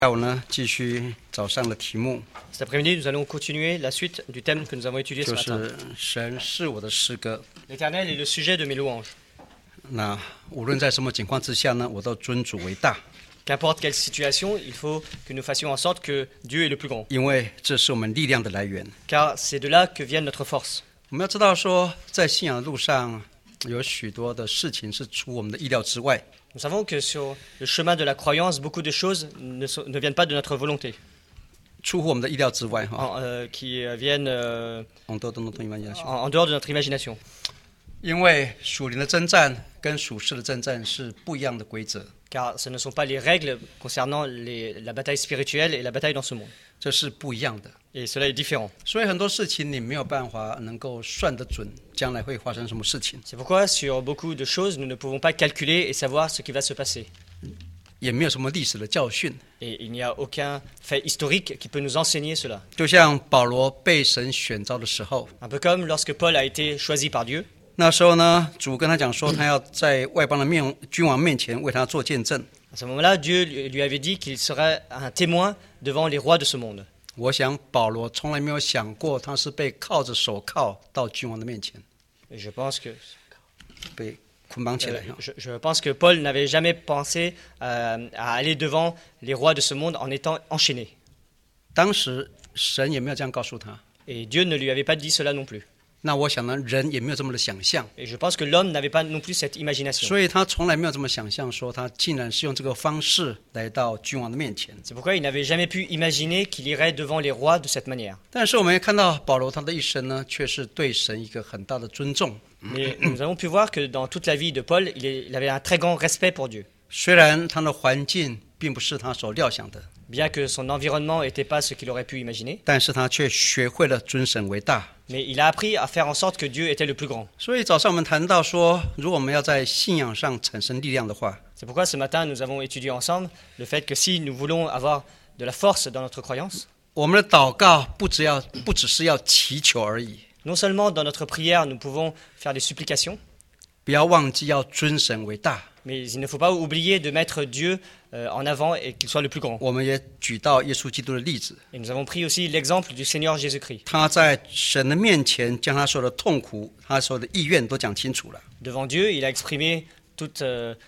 下午呢，继续早上的题目， Cet après-midi, nous allons continuer la suite du thème que nous avons étudié ce 就 matin. 是神是我的诗歌。 L'Éternel est le sujet de mes louanges. 那无论在什么情况之下呢，我都尊主为大， Qu'importe quelle situation, il faut que nous fassions en sorte que Dieu est le plus grand. 因为这是我们力量的来源。 Car c'est de là que vient notre force. 我们要知道说，在信仰的路上，有许多的事情是出我们的意料之外。 Nous savons que sur le chemin de la croyance, beaucoup de choses ne viennent pas de notre volonté, 出乎我们的意料之外哈， qui viennent 很多都能同意吗？ en dehors de notre imagination. 因为属灵的征战跟属世的征战是不一样的规则， Car ce ne sont pas les règles concernant la bataille spirituelle et la bataille dans ce monde. 这是不一样的。 Et cela est différent. 所以很多事情你没有办法能够算得准，将来会发生什么事情， C'est pourquoi sur beaucoup de choses, nous ne pouvons pas calculer et savoir ce qui va se passer. 也没有什么历史的教训。 Et il n'y a aucun fait historique qui peut nous enseigner cela. 就像保罗被神选召的时候， Un peu comme lorsque Paul a été choisi par Dieu. 那时候呢，主跟他讲说，他要在外邦的君王面前为他做见证。 À ce moment-là, Dieu lui avait dit qu'il serait un témoin devant les rois de ce monde. 我想保罗从来没有想过，他是被铐着手铐到君王的面前， Et je pense que, 被捆绑起来。 je pense que Paul n'avait jamais pensé à aller devant les rois de ce monde en étant enchaîné. 当时神也没有这样告诉他。 Et Dieu ne lui avait pas dit cela non plus. 那我想呢，人也没有这么的想象， Et je pense que l'homme n'avait pas non plus cette imagination. 所以他从来没有这么想象，说他竟然是用这个方式来到君王的面前。 C'est pourquoi il n'avait jamais pu imaginer qu'il irait devant les rois de cette manière. 但是我们也看到保罗他的一生呢，却是对神一个很大的尊重。 Mais nous avons pu voir que dans toute la vie de Paul, il avait un très grand respect pour Dieu. 虽然他的环境并不是他所料想的， Bien que son environnement n'était pas ce qu'il aurait pu imaginer, 但是他却学会了尊神为大。 mais il a appris à faire en sorte que Dieu était le plus grand. 所以早上我们谈到说，如果我们要在信仰上产生力量的话， C'est pourquoi ce matin, nous avons étudié ensemble le fait que si nous voulons avoir de la force dans notre croyance, 我们的祷告不只是要祈求而已， non seulement dans notre prière, nous pouvons faire des supplications, 不要忘记要尊神为大。 mais il ne faut pas oublier de mettre Dieu en avant et qu'il soit le plus grand. 我们也举到耶稣基督的例子， Et nous avons pris aussi l'exemple du Seigneur Jésus-Christ. 他在神的面前将他所有的痛苦、他所有的意愿都讲清楚了。 Devant Dieu, il a exprimé toute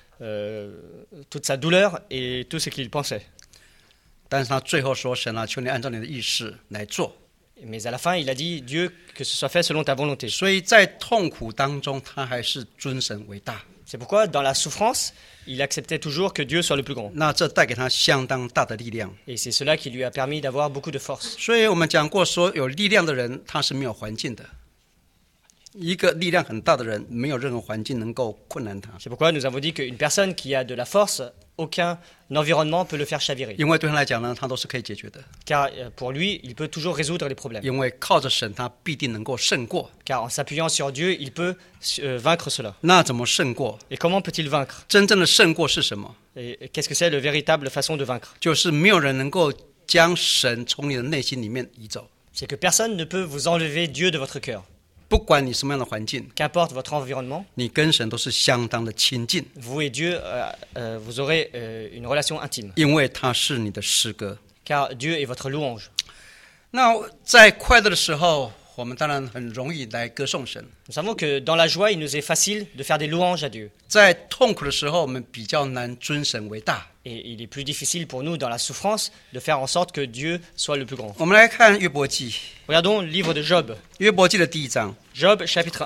sa douleur et tout ce qu'il pensait. 但是他最后说：“神啊，求你按照你的意思来做。” Mais à la fin, il a dit, Dieu, que ce soit fait selon ta volonté. 所以在痛苦当中，他还是尊神为大。 C'est pourquoi, dans la souffrance, il acceptait toujours que Dieu soit le plus grand. 那这带给他相当大的力量。 Et c'est cela qui lui a permis d'avoir beaucoup de force. 所以我们讲过说，有力量的人他是没有环境的。一个力量很大的人，没有任何环境能够困难他， C'est pourquoi nous avons dit qu'une personne qui a de la force, aucun environnement peut le faire chavirer. 因为对他来讲呢，他都是可以解决的。 Car pour lui, il peut toujours résoudre les problèmes. 因为靠着神，他必定能够胜过。 Car en s'appuyant sur Dieu, il peut vaincre cela. 那怎么胜过？ Et comment peut-il vaincre? 真正的胜过是什么？ Et qu'est-ce que c'est la véritable façon de vaincre? 就是没有人能够将神从你的内心里面移走， C'est que personne ne peut vous enlever Dieu de votre cœur. 不管你什么样的环境， Qu'importe votre environnement, 你跟神都是相当的亲近， vous et Dieu, vous aurez une relation intime. 因为他是你的诗歌。 Car Dieu est votre louange. 那在快乐的时候，我们当然很容易来歌颂神； Nous savons que dans la joie, il nous est facile de faire des louanges à Dieu. 在痛苦的时候，我们比较难尊神为大。 Et il est plus difficile pour nous, dans la souffrance, de faire en sorte que Dieu soit le plus grand. 我们来看约伯记， Regardons le livre de Job. 约伯记的第1章， Job, chapitre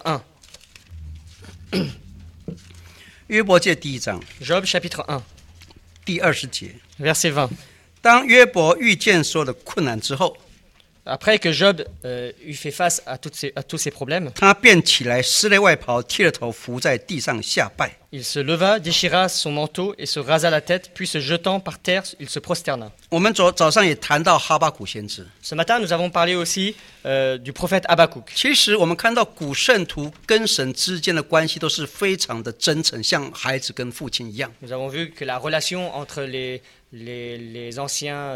1. 约伯记的第1章 Job, chapitre 1, 第20节。 verset 20. 当约伯遇见所有的困难之后， Après que Job eut fait face à tous ces problèmes, 他便起来撕裂外袍，剃了头，伏在地上下拜。 il se leva, déchira son manteau et se rasa la tête, puis se jetant par terre, il se prosterna. 我们早上也谈到哈巴谷先知。 Ce matin, nous avons parlé aussi du prophète Habakkuk. 其实我们看到古圣徒跟神之间的关系都是非常的真诚，像孩子跟父亲一样。 Nous avons vu que la relation entre les anciens,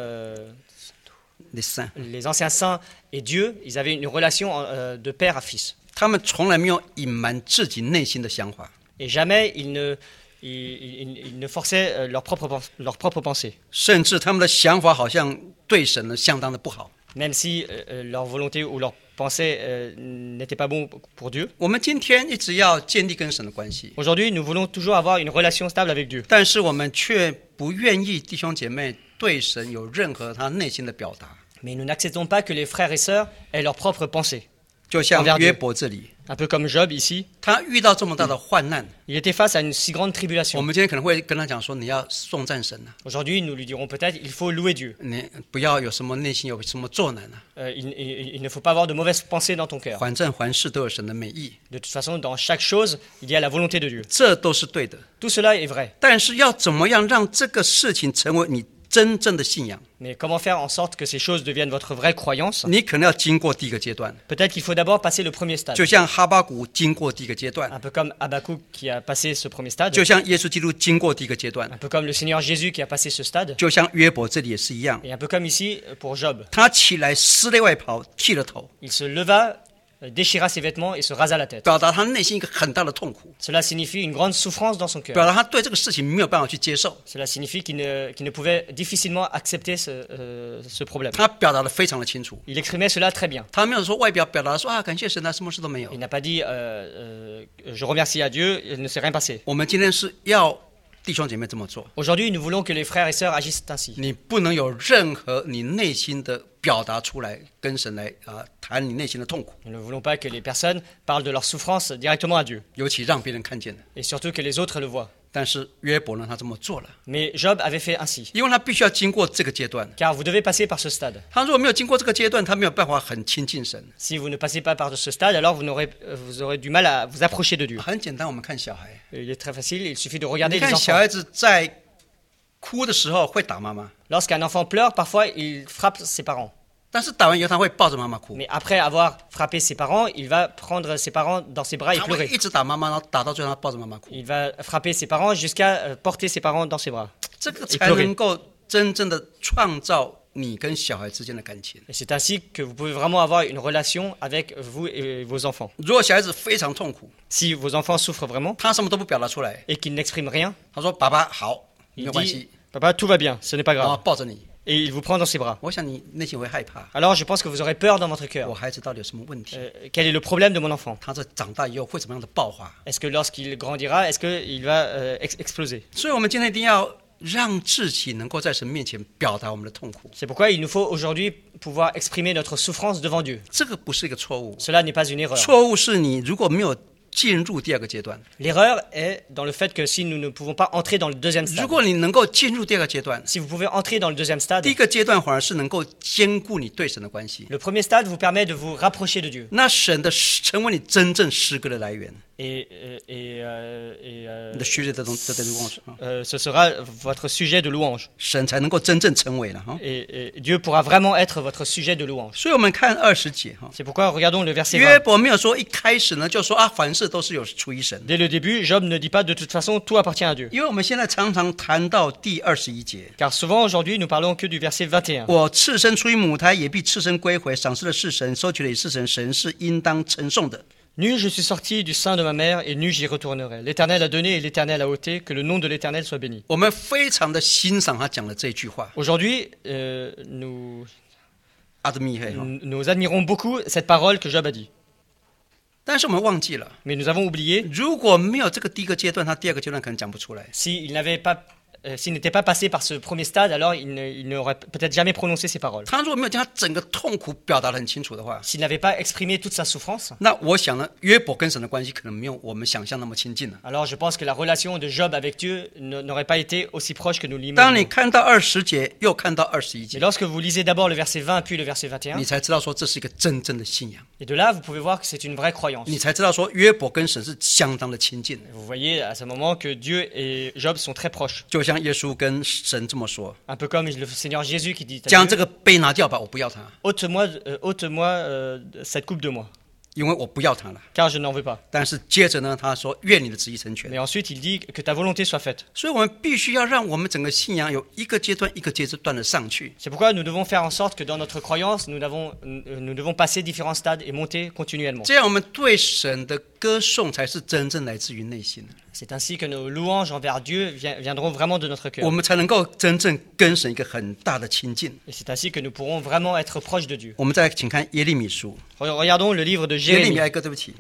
les anciens saints et Dieu, ils avaient une relation de père à fils. 他们从来没有隐瞒自己内心的想法， Et jamais ils ne ils ne forçaient leur propre pensée. 甚至他们的想法好像对神呢相当的不好。 Même si leur volonté ou leur pensée n'était pas bon pour Dieu. 我们今天一直要建立跟神的关系， Aujourd'hui, nous voulons toujours avoir une relation stable avec Dieu. 但是我们却不愿意弟兄姐妹对神有任何他内心的表达。 Mais nous n'acceptons pas que les frères et sœurs aient leur propre pensée. 就像 Envers Dieu. 约伯这里， Un peu comme Job ici. 他遇到这么大的患难， Il était face à une si grande 我 tribulation. 们今天可能会跟他讲说，你要颂赞神啊， Aujourd'hui, nous lui dirons peut-être il faut louer Dieu. 你不要有什么内心有什么作难啊， Il ne faut pas avoir de mauvaises pensées dans ton cœur. 反正凡事都有神的美意， De toute façon, dans chaque chose, il y a la volonté de Dieu. 这都是对的。 Tout cela est vrai. 但是要怎么样让这个事情成为你真正的信仰？ Mais comment faire en sorte que ces choses deviennent votre vraie croyance? 你可能要经过第一个阶段， Peut-être qu'il faut d'abord passer le premier stade. 就像哈巴谷经过第一个阶段， Un peu comme Habakkuk qui a passé ce premier stade. 就像耶稣基督经过第一个阶段， Un peu comme le Seigneur Jésus qui a passé ce stade. 就像约伯这里也是一样。 Et un peu comme ici pour Job. 他起来撕裂外袍，剃了头， Il se leva, déchira ses vêtements et se rasa la tête. 表达他内心一个很大的痛苦， Cela signifie une grande souffrance dans son 表 cœur. 达他对这个事情没有办法去接受。 Cela signifie qu'il ne pouvait difficilement accepter ce problème. 他表达的非常的清楚， Il exprimait cela très bien. 他没有说外表表达说啊感谢神啊，什么事都没有 Il。n'a pas dit je remercie à Dieu, il ne s'est rien passé. 我们今天是要弟兄姐妹这么做， Aujourd'hui, nous voulons que les frères et sœurs agissent ainsi. 你不能有任何你内心的表达出来，跟神来谈你内心的痛苦， Nous ne voulons pas que les personnes parlent de leur souffrance directement à Dieu, 尤其让别人看见的。 et surtout que les autres le voient. 但是约伯呢，他这么做了， Mais Job avait fait ainsi, 因为他必须要经过这个阶段。 car vous devez passer par ce stade. 他如果没有经过这个阶段，他没有办法很亲近神。 Si vous ne passez pas par ce stade, alors vous aurez du mal à vous approcher de Dieu. 很简单，我们看小孩， Il est très facile, il suffit de 你 regarder les 看小 enfants. 孩子在哭的时候会打妈妈， Lorsqu'un enfant pleure, parfois il frappe ses parents. 但是打完以后他会抱着妈妈哭， Mais après avoir frappé ses parents, il va prendre ses parents dans ses bras et 他会 pleurer. 一直打妈妈，然后打到最后他抱着妈妈哭。 Il va frapper ses parents jusqu'à porter ses parents dans ses bras. 这个才能够真正的创造你跟小孩之间的感情。 Et c'est ainsi que vous pouvez vraiment avoir une relation avec vous et vos enfants. 如果小孩子非常痛苦， Si vos enfants souffrent vraiment 他什么都不表达出来， et qu'ils n'expriment rien, 他说：“爸爸好，没 il 有关 dit 系。 Papa, tout va bien, ce n'est pas ” 然后 grave. 抱着你， Et il vous prend dans ses bras. 我想你内心会害怕， Alors je pense que vous aurez peur dans votre 我 cœur. 孩子到底有什么问题？ Quel est le problème de mon enfant? 他在长大以后会怎么样的爆发？ Est-ce que lorsqu'il grandira, est-ce qu'il va exploser? 所以，我们今天一定要让自己能够在神面前表达我们的痛苦。 C'est pourquoi il nous faut aujourd'hui pouvoir exprimer notre souffrance devant Dieu. 这个不是一个错误， Cela n'est pas une erreur. 错误是你如果没有进入第二个阶段， L'erreur est dans le fait que si nous ne pouvons pas entrer dans le deuxième 如 stade, 果你能够进入第二个阶段， si vous pouvez entrer dans le deuxième stade, 第一个阶段反而是能够兼顾你对神的关系。 le premier stade vous permet de vous rapprocher de Dieu. 那神的成为你真正诗歌的来源， Et 你的学习的光是啊， ce sera votre sujet de louange. 神才能够真正成为了哈。 Et Dieu pourra vraiment être votre sujet de louange. 所以我们看20节哈， C'est pourquoi regardons le verset 约 20. 伯没有说一开始呢就说啊，凡事都是有出于神， Dès le début, Job ne dit pas de toute façon tout appartient à Dieu. 因为我们现在常常谈到第21节， Car souvent aujourd'hui nous parlons que du verset 21. 我赤身出于母胎，也必赤身归回，赏赐的是神，收取的也是神，神是应当称颂的。 Nu je suis sorti du sein de ma mère et nu j'y retournerai. L'Éternel a donné et l'Éternel a ôté, que le nom de l'Éternel soit béni. 我们非常的欣赏他讲的这句话， Aujourd'hui, 阿德密黑哈， nous admirons beaucoup cette parole que Job a dit. 但是我们忘记了， Mais nous avons oublié, 如果没有这个第一个阶段，他第二个阶段可能讲不出来。 s'il n'était pas passé par ce premier stade, alors il n'aurait peut-être jamais prononcé ces paroles. 他如果没有将他整个痛苦表达得很清楚的话， S'il n'avait pas exprimé toute sa souffrance, 那我想呢，约伯跟神的关系可能没有我们想象那么亲近了。 alors je pense que la relation de Job avec Dieu n'aurait pas été aussi proche que nous 当你 l'imaginons. 看到20节，又看到21 Mais 节， lorsque vous lisez d'abord le verset 20 puis le verset 21, 你才知道说这是一个真正的信仰， et de là vous pouvez voir que c'est une vraie croyance. 你才知道说约伯跟神是相当的亲近的。 Vous voyez à ce moment que Dieu et Job sont très proches. 就像耶稣跟神这么说 Un peu comme le Seigneur Jésus qui dit：“ 将这个杯拿掉吧，我不要它。 ôte-moi cette coupe de moi. ” 因为我不要他了。 car je n'en veux pas. 但是接着呢，他说愿你的旨意成全。 Mais ensuite, il dit que ta volonté soit faite. 所以我们必须要让我们整个信仰有一个阶段一个阶段的上去。 C'est pourquoi nous devons faire en sorte que dans notre croyance, nous devons passer différents stades et monter continuellement. 这样我们对神的歌颂才是真正来自于内心的， C'est ainsi que nos louanges envers Dieu viendront vraiment de notre 我 cœur. 们才能够真正跟神一个很大的亲近。 Et c'est ainsi que nous pourrons vraiment être proches de Dieu. 我们再请看耶利米书， Regardons le livre de 耶利米 Jérémie. 哀歌，对不起，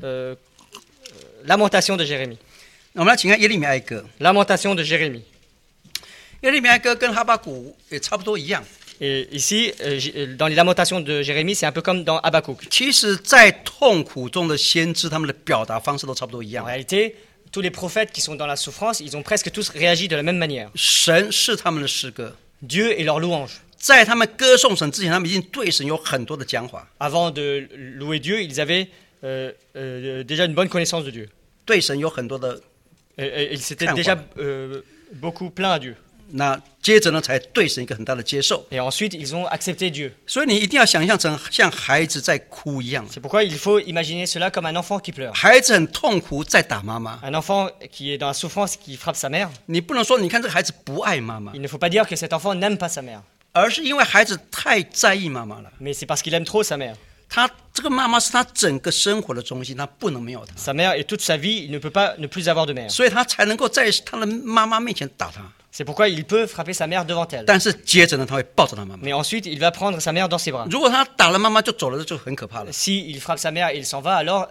Lamentation de Jérémie. 我们来请看耶利米哀歌。 Lamentation de Jérémie. 耶利米哀歌跟哈巴谷也差不多一样。 Et ici, dans les lamentations de Jérémie, c'est un peu comme dans Habakkuk. 其实，在痛苦中的先知，他们的表达方式都差不多一 En 样。 réalité, tous les prophètes qui sont dans la souffrance, ils ont presque tous réagi de la même manière. 神是他们的诗歌， Dieu est leur louange. 在他们歌颂神之前，他们已经对神有很多的讲法， Avant de louer Dieu, ils avaient déjà une bonne connaissance de Dieu. 对神有很多的。 Ils s'étaient 看 déjà 法。 beaucoup plaints à Dieu. 那接着呢，才对神一个很大的接受。 Et ensuite, ils ont accepté Dieu. 所以你一定要想象成像孩子在哭一样， C'est pourquoi il faut imaginer cela comme un enfant qui pleure. 孩子很痛苦在打妈妈， Un enfant qui est dans la souffrance, qui frappe sa mère. 你不能说你看这个孩子不爱妈妈， Il ne faut pas dire que cet enfant n'aime pas sa mère. 而是因为孩子太在意妈妈了。 Mais c'est parce qu'il aime trop sa mère. 他这个妈妈是他整个生活的中心，他不能没有她， Sa mère et toute sa vie, il ne peut pas ne plus avoir de mère. 所以他才能够在他的妈妈面前打他。 C'est pourquoi il peut frapper sa mère devant elle. 但是接着呢，他会抱着他妈妈。 Mais ensuite, il va prendre sa mère dans ses bras. 如果他打了妈妈就走了，这就很可怕了 Si il frappe sa mère et il s'en va, alors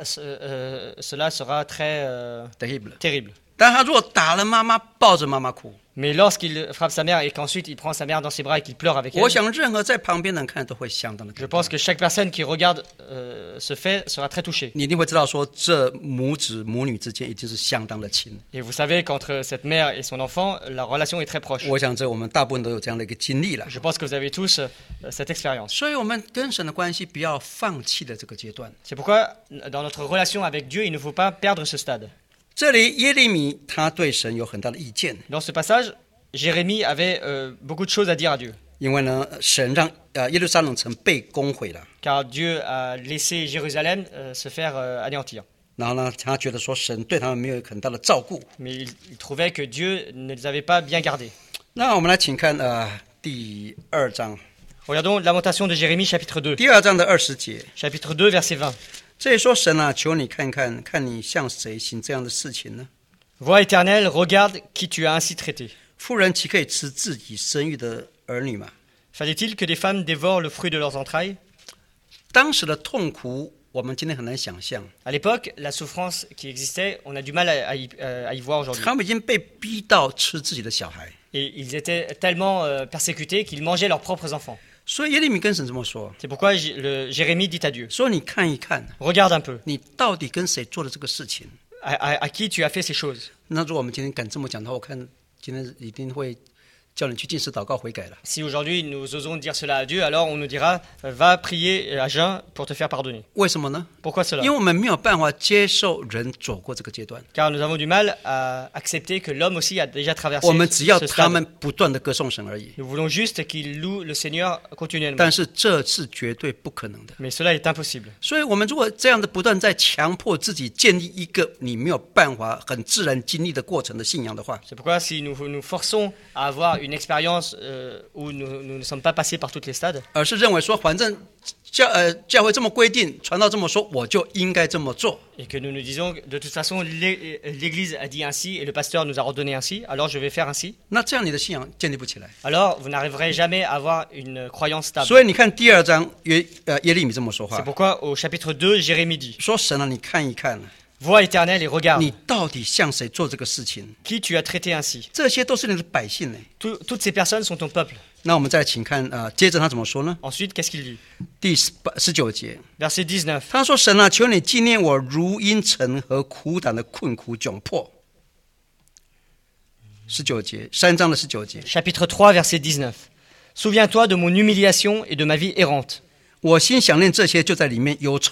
cela sera très ，terrible。 terrible. 但他如果打了妈妈，抱着妈妈哭， Mais lorsqu'il frappe sa mère et qu'ensuite il prend sa mère dans ses bras et qu'il pleure avec elle, 我想任何在旁边的人看都会相当的 je 感动。 pense que chaque personne qui regarde ce fait sera très touchée. 你一定会知道说，这母子母女之间已经是相当的亲。 Et vous savez qu'entre cette mère et son enfant, la relation est très proche. 我想这我们大部分都有这样的一个经历了。 Je pense que vous avez tous cette expérience. 所以，我们跟神的关系不要放弃了这个阶段。 C'est pourquoi, dans notre relation avec Dieu, il ne faut pas perdre ce stade. 这里耶利米他对神有很大的意见， Dans ce passage, Jérémie avait beaucoup de choses à dire à Dieu. 因为呢，神让耶路撒冷城被攻毁了， Car Dieu a laissé Jérusalem se faire anéantir. 然后呢，他觉得说神对他们没有很大的照顾。 Mais il trouvait que Dieu ne les avait pas bien gardés. 那我们来请看第2章， Regardons Lamentation de Jérémie, chapitre 2. 第2章的20节， Chapitre 2, verset 20. 这里说神啊，求你看看，看你向谁行这样的事情呢？ Vois éternel, regarde qui tu as ainsi traité. 妇人岂可以吃自己生育的儿女吗？ Fallait-il que des femmes dévorent le fruit de leurs entrailles? 当时的痛苦，我们今天很难想象。 À l'époque, la souffrance qui existait, on a du mal à y voir aujourd'hui. 他们已经被逼到吃自己的小孩， Et ils étaient tellement persécutés qu'ils mangeaient leurs propres enfants. 所以耶利米跟神这么说： C'est pourquoi Jérémie dit à Dieu, 说你看一看， regarde un peu, 你到底跟谁做了这个事情？ à qui tu as fait ces choses. 那如果我们今天敢这么讲的话，我看今天一定会叫你去禁食祷告悔改了。 Si aujourd'hui nous osons dire cela à Dieu, alors on nous dira, va prier à jeun pour te faire pardonner. 为什么呢？ Pourquoi cela? 因为我们没有办法接受人走过这个阶段， Car nous avons du mal à accepter que l'homme aussi a déjà traversé 我们只要 ce 他 stade. 们不断的歌颂神而已。 Nous voulons juste qu'il loue le Seigneur continuellement. 但是这是绝对不可能的。 Mais cela est impossible. 所以，我们如果这样的不断在强迫自己建立一个你没有办法很自然经历的过程的信仰的话， C'est pourquoi si nous nous forçons à avoir une expérience où nous ne sommes pas passés par tous les stades, 而是认为说，反正教会这么规定，传道这么说，我就应该这么做。 et que nous nous disons que de toute façon l'Église a dit ainsi et le pasteur nous a ordonné ainsi, alors je vais faire ainsi, 那这样你的信仰建立不起来。 alors vous n'arriverez jamais à avoir une croyance stable. 所以你看第2章耶利米这么说 C'est 话， pourquoi au chapitre 2, Jérémie dit, 说神啊，你看一看， vois éternel et regarde 你到底向谁做这个事情？ qui tu as traité ainsi. 这些都是你的百姓呢。 Toutes ces personnes sont ton peuple. 那我们再请看接着他怎么说呢？ Ensuite, qu'est-ce qu'il dit? 第19节， Verset 19. 他说：“神啊，求你纪念我如阴沉和苦胆的困苦窘迫。”19节，3章的19节， Chapitre 3, verset 19. Souviens-toi de mon humiliation et de ma vie errante. 我心想念这些，就在里面忧愁了。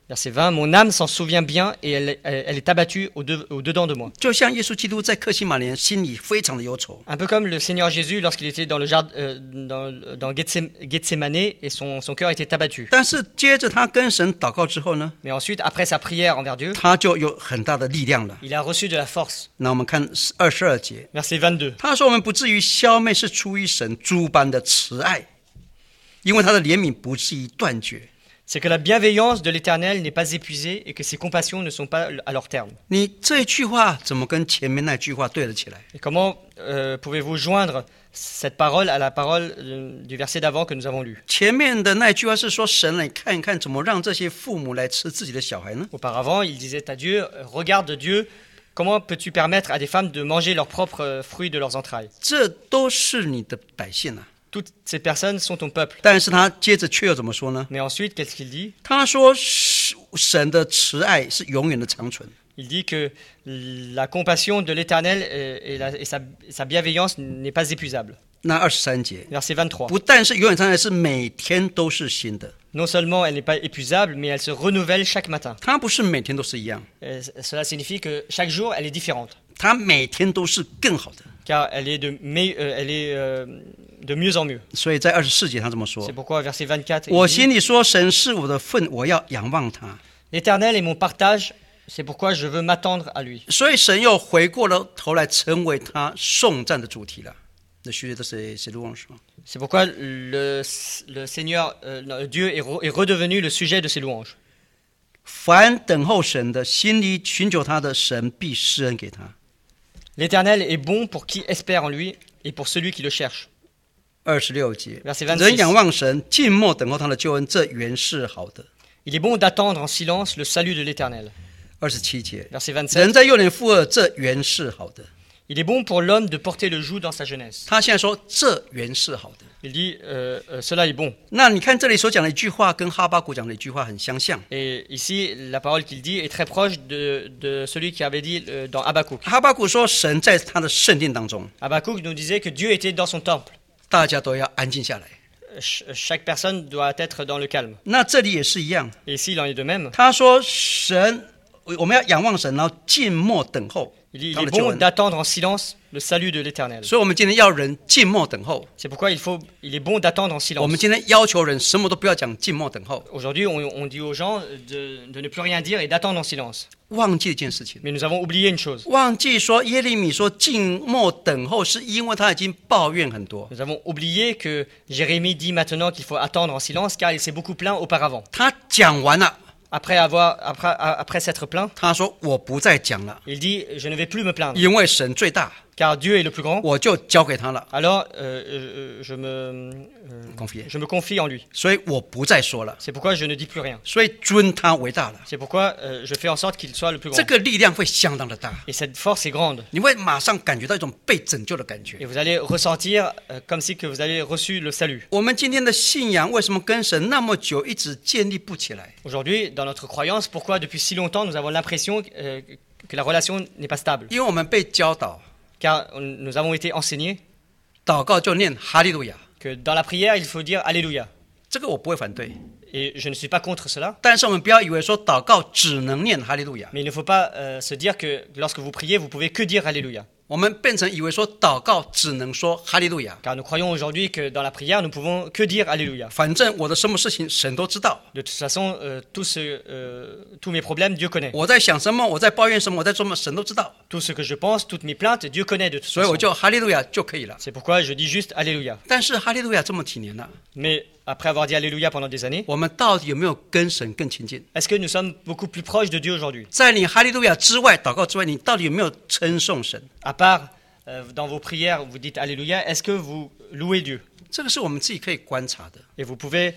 Verset 20, mon âme s'en souvient bien et elle est abattue au-dedans de moi. 就像耶稣基督在客西马尼心里非常的忧愁， Un peu comme le Seigneur Jésus lorsqu'il était dans le jardin, dans Gethsemane et son cœur était abattu. 但是接着他跟神祷告之后呢， Mais ensuite, après sa prière envers Dieu, 他就有很大的力量了。 il a reçu de la force. 那我们看22节， Verset 22. 他说我们不至于消灭，是出于神诸般的慈爱，因为他的怜悯不至于断绝。 C'est que la bienveillance de l'Éternel n'est pas épuisée et que ses compassions ne sont pas à leur terme. 你这句话怎么跟前面那句话对得起来？ Et comment pouvez-vous joindre cette parole à la parole du verset d'avant que nous avons lu? 前面的那句话是说神来看一看怎么让这些父母来吃自己的小孩呢？ Auparavant, il disait à Dieu, regarde Dieu, comment peux-tu permettre à des femmes de manger leurs propres fruits de leurs entrailles? 这都是你的百姓啊！ Toutes ces personnes sont ton peuple. 但是他接着却又怎么说呢？ Mais ensuite, qu'est-ce qu'il dit? 他说神的慈爱是永远的长存。 Il dit que la compassion de l'Éternel et sa bienveillance n'est pas épuisable. 那23节， Verset 23. 不但是永远长存，是每天都是新的。 Non seulement elle n'est pas épuisable, mais elle se renouvelle chaque matin. 它不是每天都是一样， Cela signifie que chaque jour, elle est différente. 它每天都是更好的。 Car elle est de mieux en mieux. 所以在24节他这么说 C'est：“ pourquoi, verset 24, 我 il dit, 心里说，神是我的份，我要仰望他。 L'Éternel est mon partage, c'est pourquoi je veux m'attendre à lui. ” 所以神又回过了头来，成为他颂赞的主题了。Le sujet de ces louanges. C'est pourquoi le Seigneur, Dieu est redevenu le sujet de ses louanges. 凡等候神的，心里寻求他的，神必施恩给他。 L'Éternel est bon pour qui espère en lui et pour celui qui le cherche. 26节， Verset 26. 人仰望神，静默等候他的救恩，这原是好的。 Il est bon d'attendre en silence le salut de l'Éternel. 27节， Verset 27. 人在幼年负軛，这原是好的。 Il est bon pour l'homme de porter le joug dans sa jeunesse. 他现在说，这原是好的。 Il dit, cela est bon. 那你看这里所讲的一句话，跟哈巴谷讲的一句话很相像。 Et ici, la parole qu'il dit est très proche de celui qui avait dit dans Habakkuk. 哈巴谷说，神在他的圣殿当中， Habakkuk nous disait que Dieu était dans son temple. 大家都要安静下来。 Chaque personne doit être dans le calme. 那这里也是一样， Et ici, il en est de même. 他说神，我们要仰望神，然后静默等候 Il dit, 他 il 的 est 救 bon 恩。 d'attendre en silence le salut de l'Éternel. 所以，我们今天要人静默等候。 C'est pourquoi il est bon d'attendre en 我 silence. 们今天要求人什么都不要讲，静默等候。 Aujourd'hui, on dit aux gens de ne plus rien dire et d'attendre en silence. 忘记一件事情， Mais nous avons oublié une chose. 忘记说耶利米说静默等候，是因为他已经抱怨很多。 Nous avons oublié que Jérémie dit maintenant qu'il faut attendre en silence car il s'est beaucoup plaint auparavant. 他讲完了， Après s'être plaint, 他说我不再讲了， il dit je ne vais plus me plaindre 因为神最大， car Dieu est le plus grand. 我就交给他了。 Alors je me confie en lui. 所以我不再说了， C'est pourquoi je ne dis plus rien. 所以尊他为大了。 C'est pourquoi je fais en sorte qu'il soit le plus 这 grand. 个力量会相当的大， Et cette force est grande. 你会马上感觉到一种被拯救的感觉 Et。vous allez ressentir comme si que vous avez reçu le salut. 我们今天的信仰为什么跟神那么久一直建立不起来？ Aujourd'hui, dans notre croyance, pourquoi depuis si longtemps nous avons l'impression que la relation n'est pas stable? 因为我们被教导， Car nous avons été enseignés 祷告就念哈利路亚， que dans la prière, il faut dire Alléluia. 这个我不会反对。 Et je ne suis pas contre cela. 但是我们不要以为说祷告只能念哈利路亚， Mais il ne faut pas se dire que lorsque vous priez, vous pouvez que dire Alléluia. 我们变成以为说祷告只能说哈利路亚。 Car nous croyons aujourd'hui que dans la prière, nous pouvons que dire Alléluia. 反正我的什么事情神都知道， De toute façon, tous mes problèmes, Dieu connaît. 我在想什么，我在抱怨什么，我在做什么，神都知道， Tout ce que je pense, toutes mes plaintes, Dieu connaît de toute 所以我 façon. 就哈利路亚就可以了。 C'est pourquoi je dis juste Alléluia. 但是哈利路亚这么几年了， Mais après avoir dit Alléluia pendant des années, 我们到底有没有跟神更亲近？ est-ce que nous sommes beaucoup plus proches de Dieu aujourd'hui? 在你哈利路亚之外，祷告之外，你到底有没有称颂神？ À part dans vos prières, vous dites Alléluia, est-ce que vous louez Dieu? 这个是我们自己可以观察的 Et vous pouvez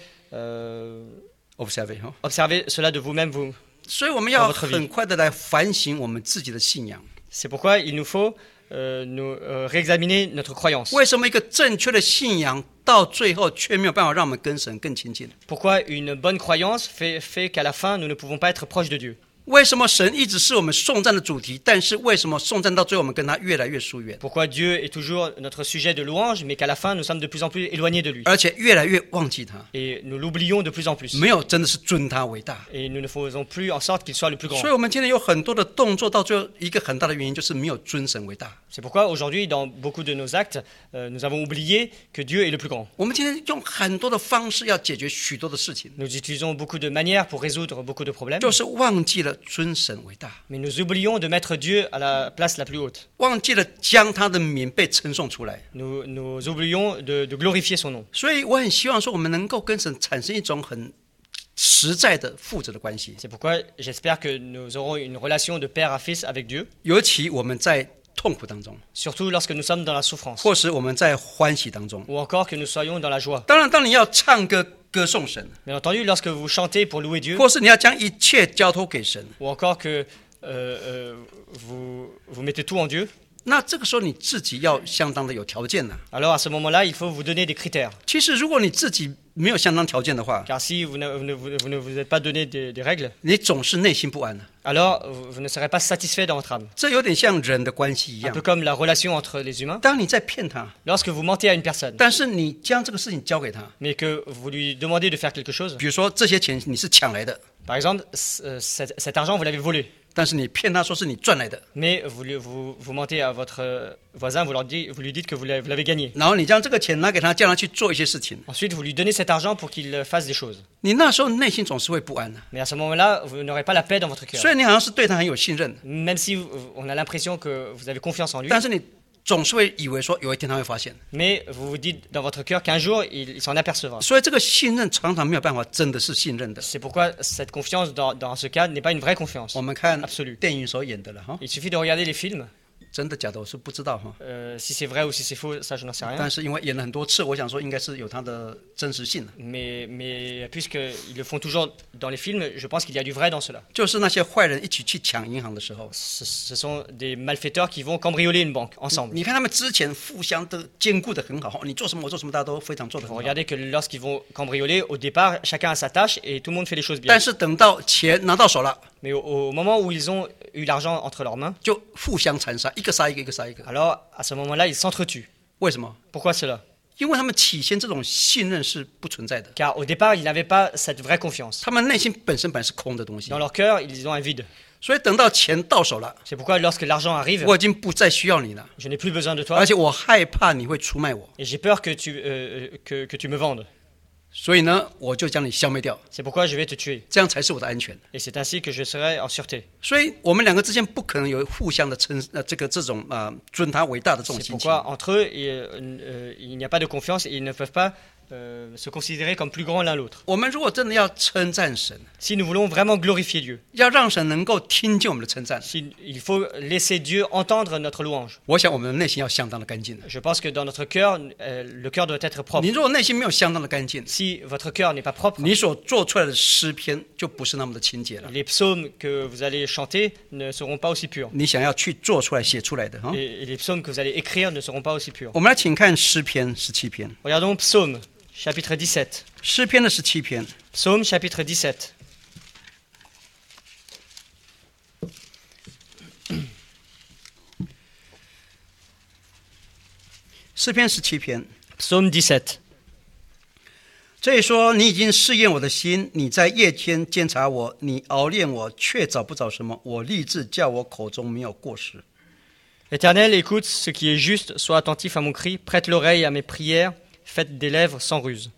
，observe 哈。 observer cela de vous-même. Vous. 所以我们要很快的来反省我们自己的信仰。 C'est pourquoi il nous faut nous réexaminer notre croyance. 为什么一个正确的信仰到最后却没有办法让我们跟神更亲近？ Pourquoi une bonne croyance fait qu'à la fin, nous ne pouvons pas être proches de Dieu? 为什么神一直是我们颂赞的主题，但是为什么颂赞到最后我们跟他越来越疏远， Pourquoi Dieu est toujours notre sujet de louange, mais qu'à la fin, nous sommes de plus en plus éloignés de lui. 而且越来越忘记他， Et nous l'oublions de plus en plus. 没有真的是尊他为大。 Et nous ne faisons plus en sorte qu'il soit le plus grand. 所以我们今天有很多的动作，到最后一个很大的原因就是没有尊神为大。 C'est pourquoi aujourd'hui, dans beaucoup de nos actes, nous avons oublié que Dieu est le plus grand. 我们今天用很多的方式要解决许多的事情， Nous utilisons beaucoup de manières pour résoudre beaucoup de problèmes, 就是忘记了尊神为大， mais nous oublions de mettre Dieu à la place la plus haute. 忘记了将他的名被称颂出来。 Nous oublions de glorifier son nom. 所以我很希望说，我们能够跟神产生一种很实在的负责的关系， C'est pourquoi j'espère que nous aurons une relation de père à fils avec Dieu, 尤其我们在痛苦当中， surtout lorsque nous sommes dans la souffrance, 或是我们在欢喜当中。 ou encore que nous soyons dans la joie. 当然，当你要唱歌歌颂神， Bien entendu, lorsque vous chantez pour louer Dieu, 或是你要将一切交托给神， ou encore que vous mettez tout en Dieu, 那这个时候你自己要相当的有条件了。 alors à ce moment-là, il faut vous donner des critères. 其实，如果你自己没有相当条件的话， Car si vous ne vous êtes pas donné des règles, 你总是内心不安的。 alors vous ne serez pas satisfait dans votre âme. 这有点像人的关系一 Un 样 peu。comme la relation entre les humains. 当你在骗他， Lorsque vous mentez à une personne, 但是你将这个事情交给他， mais que vous lui demandez de faire quelque chose, 比如说这些钱你是抢来的， par exemple, cet argent, vous l'avez volé, 但是你骗他说是你赚来的， mais vous mentez à votre voisin, vous lui dites que vous l'avez gagné. 然后你将这个钱拿给他，叫他去做一些事情， Ensuite, vous lui donnez cet argent pour qu'il fasse des choses. 你那时候内心总是会不安的。 Mais à ce moment-là, vous n'aurez pas la paix dans votre cœur. 虽然你好像是对他很有信任， Même si on a l'impression que vous avez confiance en lui, 但是你总是会以为说有一天他会发现， mais vous vous dites dans votre cœur qu'un jour, il s'en apercevra. 所以这个信任常常没有办法真的是信任的。 C'est pourquoi cette confiance, dans ce cas, n'est pas une vraie confiance. 我们看 Absolu. 电影所演的了哈， Il suffit de regarder les films. 真的假的我是不知道哈， Si c'est vrai ou si c'est faux, ça je n'en sais rien. 但是因为演了很多次，我想说应该是有它的真实性的。 Mais puisqu'ils le font toujours dans les films, je pense qu'il y a du vrai dans cela. 就是那些坏人一起去抢银行的时候， Ce sont des malfaiteurs qui vont cambrioler une banque ensemble. 你看他们之前互相的兼顾的很好，你做什么我做什么，大家都非常做得很 Vous 好。 regardez que lorsqu'ils vont cambrioler, au départ, chacun a sa tâche et tout le monde fait les choses bien. 但是等到钱拿到手了， Mais au moment où ils ont eu l'argent entre leurs mains, 就互相残杀，一个杀一个，一个杀一个。 alors à ce moment-là, ils s'entretuent. 为什么？ Pourquoi cela? 因为他们起先这种信任是不存在的， Car au départ, ils n'avaient pas cette vraie confiance. 他们内心本身是空的东西 Dans。leur cœur, ils ont un vide. 所以等到钱到手了， C'est pourquoi lorsque l'argent arrive, 我已经不再需要你了， je n'ai plus besoin de toi 而且我害怕你会出卖我， et j'ai peur que tu me vendes. 所以呢，我就将你消灭掉， C'est pourquoi je vais te tuer. 这样才是我的安全。 Et c'est ainsi que je serai en sûreté. 所以我们两个之间不可能有互相的这种尊他为大的这种 C'est 心情。 pourquoi entre eux, il n'y a pas de confiance et ils ne peuvent pas se considérer comme plus grands l'un l'autre. 我们如果真的要称赞神， Si nous voulons vraiment glorifier Dieu, 要让神能够听见我们的称赞， il faut laisser Dieu entendre notre louange. 我想我们的内心要相当的干净。 Je pense que dans notre cœur, le cœur doit être propre. 你如果内心没有相当的干净， Si votre cœur n'est pas propre, 你所做出来的诗篇就不是那么的清洁了。 les psaumes que vous allez chanter ne seront pas aussi purs. 你想要去做出来、写出来的哈。 Et les psaumes que vous allez écrire ne seront pas aussi purs. 我们来请看诗篇17篇， Regardons Psaume, chapitre 17. 诗篇的17篇， Psaume, chapitre 17. 诗篇17篇。 Psaume 17. 这里说：“你已经试验我的心，你在夜间监察我，你熬炼我，却找不着什么。我立志叫我口中没有过失。” Éternel, écoute ce qui est juste, sois attentif à mon cri, prête l'oreille à mes prières, faites des lèvres sans ruse.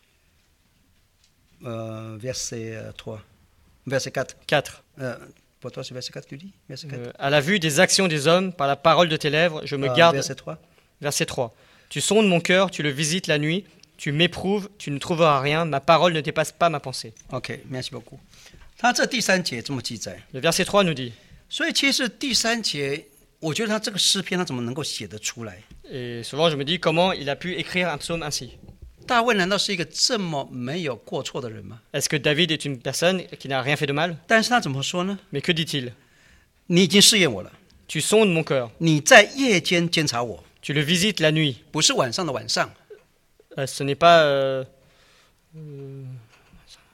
Verset 3. Verset 4. 4. Pour toi, c'est verset 4 que tu dis? Verset 4. À la vue des actions des hommes, par la parole de tes lèvres, je me garde. Verset 3. Verset 3. Tu sondes mon cœur, tu le visites la nuit, tu m'éprouves, tu ne trouveras rien, ma parole ne dépasse pas ma pensée. OK, merci beaucoup. 他这第3节这么记载， Le verset 3 nous dit, 所以其实第3节，我觉得他这个诗篇他怎么能够写得出来？ et souvent je me dis comment il a pu écrire un psaume ainsi. 大卫难道是一个这么没有过错的人吗？ Est-ce que David est une personne qui n'a rien fait de mal? 但是他怎么说呢？ Mais que dit-il? 你已经试验我了， Tu sondes mon cœur, 你在夜间监察我， tu le visites la nuit. 不是晚上的晚上， Ce n'est pas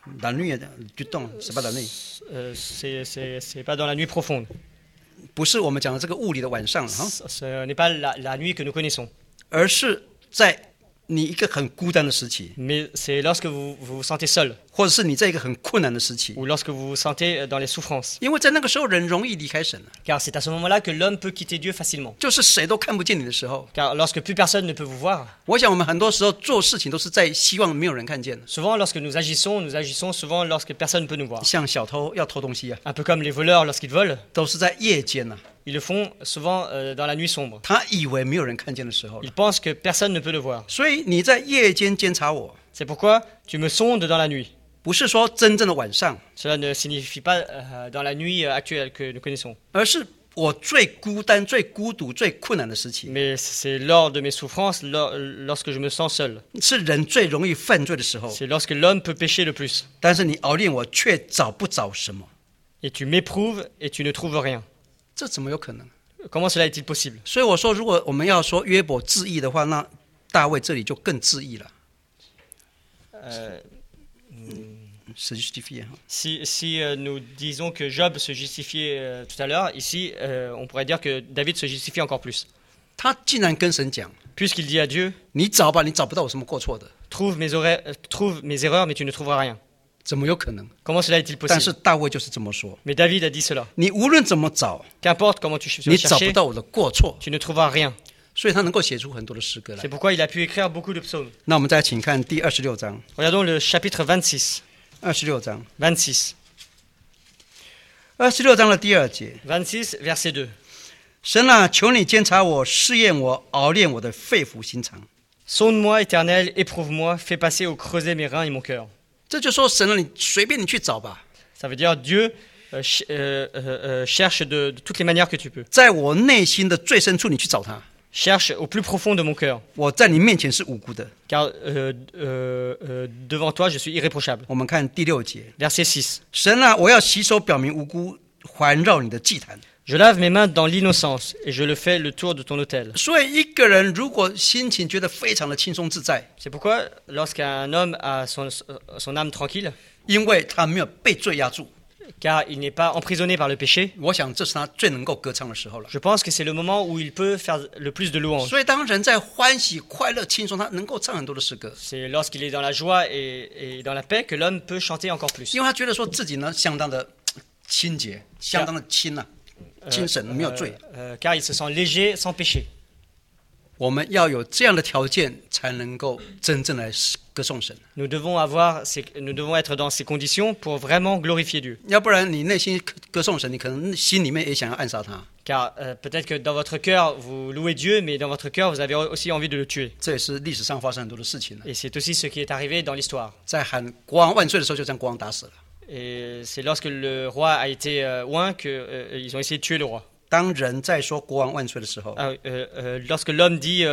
La nuit du temps，c'est pas la nuit， c'est pas dans la nuit profonde. 不是我们讲的这个物理的晚上哈， Ce n'est pas la nuit que nous connaissons. 而是在你一个很孤单的时期， Mais c'est lorsque vous vous sentez seul 或者是你在一个很困难的时期， ou lorsque vous vous sentez dans les souffrances. 因为在那个时候人容易离开神了， Car c'est à ce moment-là que l'homme peut quitter Dieu facilement. 就是谁都看不见你的时候。 Car lorsque plus personne ne peut vous voir, 我想我们很多时候做事情都是在希望没有人看见的， souvent lorsque nous agissons souvent lorsque personne ne peut nous voir. 像小偷要偷东西啊， Un peu comme les voleurs lorsqu'ils volent, 都是在夜间呐、 ils le font souvent dans la nuit sombre. 他以为没有人看见的时候了， Ils pensent que personne ne peut le voir. 所以你在夜间监察我， C'est pourquoi tu me sondes dans la nuit. 不是说真正的晚上， Cela ne signifie pas dans la nuit actuelle que nous connaissons. 而是我最孤单、最孤独、最困难的时期， Mais c'est lors de mes souffrances, lorsque je me sens seul. 是人最容易犯罪的时候。 C'est lorsque l'homme peut pécher le plus. 但是你熬炼我，却找不着什么， Et tu m'éprouves et tu ne trouves rien. 这怎么有可能？ Comment cela est-il possible? 所以我说，如果我们要说约伯自义的话，那大卫这里就更自义了。se justifier. Si nous disons que Job se justifiait tout à l'heure, ici, on pourrait dire que David se justifie encore plus. 他竟然跟神讲 Puisqu'il dit à Dieu, 你找吧，你找不到我什么过错的， trouve mes erreurs, mais tu ne trouveras rien. 怎么有可能？ Comment cela est-il 但是 possible? 大卫就是这么说， Mais David a dit cela. 你无论怎么找， Qu'importe comment tu 你 vas 找不 chercher, 到我的过错， tu ne trouveras rien. 所以他能够写出很多的诗歌来 C'est。pourquoi il a pu écrire beaucoup de psaumes. 那我们再请看第26章， Regardons le chapitre 26. 26章 26. 章的第2节， 26, verset 2. 神啊，求你监察我，试验我，熬炼我的肺腑心肠。 Sonde-moi, Éternel, éprouve-moi, fais passer au creuset mes reins et mon cœur. 这就说神啊，你随便你去找吧， Ça veut dire Dieu cherche de toutes les manières que tu peux. 在我内心的最深处你去找他， Cherche au plus profond de mon cœur. 我在你面前是无辜的。 Car devant toi, je suis irréprochable. 我们看第6节， Verset 6. 神啊，我要洗手表明无辜，环绕你的祭坛。 Je lave mes mains dans l'innocence et je le fais le tour de ton autel. 所以一个人如果心情觉得非常的轻松自在， C'est pourquoi, lorsqu'un homme a son âme tranquille, 因为他没有被罪压住， car il n'est pas emprisonné par le péché, 我想这是他最能够歌唱的时候了。 je pense que c'est le moment où il peut faire le plus de louanges. 所以当人在欢喜、快乐、轻松，他能够唱很多的诗歌， C'est lorsqu'il est dans la joie et dans la paix que l'homme peut chanter encore plus. 因为他觉得说自己呢相当的清洁，相当的清啊，精神没有罪。 Car il se sent léger, sans péché. 我们要有这样的条件，才能够真正来歌颂神。 Nous devons être dans ces conditions pour vraiment glorifier Dieu. 要不然你内心歌颂神，你可能心里面也想要暗杀他。 Car peut-être que dans votre cœur, vous louez Dieu, mais dans votre cœur, vous avez aussi envie de le tuer. 这也是历史上发生很多的事情了。 Et c'est aussi ce qui est arrivé dans l'histoire. 在喊国王万岁的时候，就将国王打死了。 Et c'est lorsque le roi a été oint qu'ils ont essayé de tuer le roi. 当人在说国王万岁的时候 Lorsque l'homme dit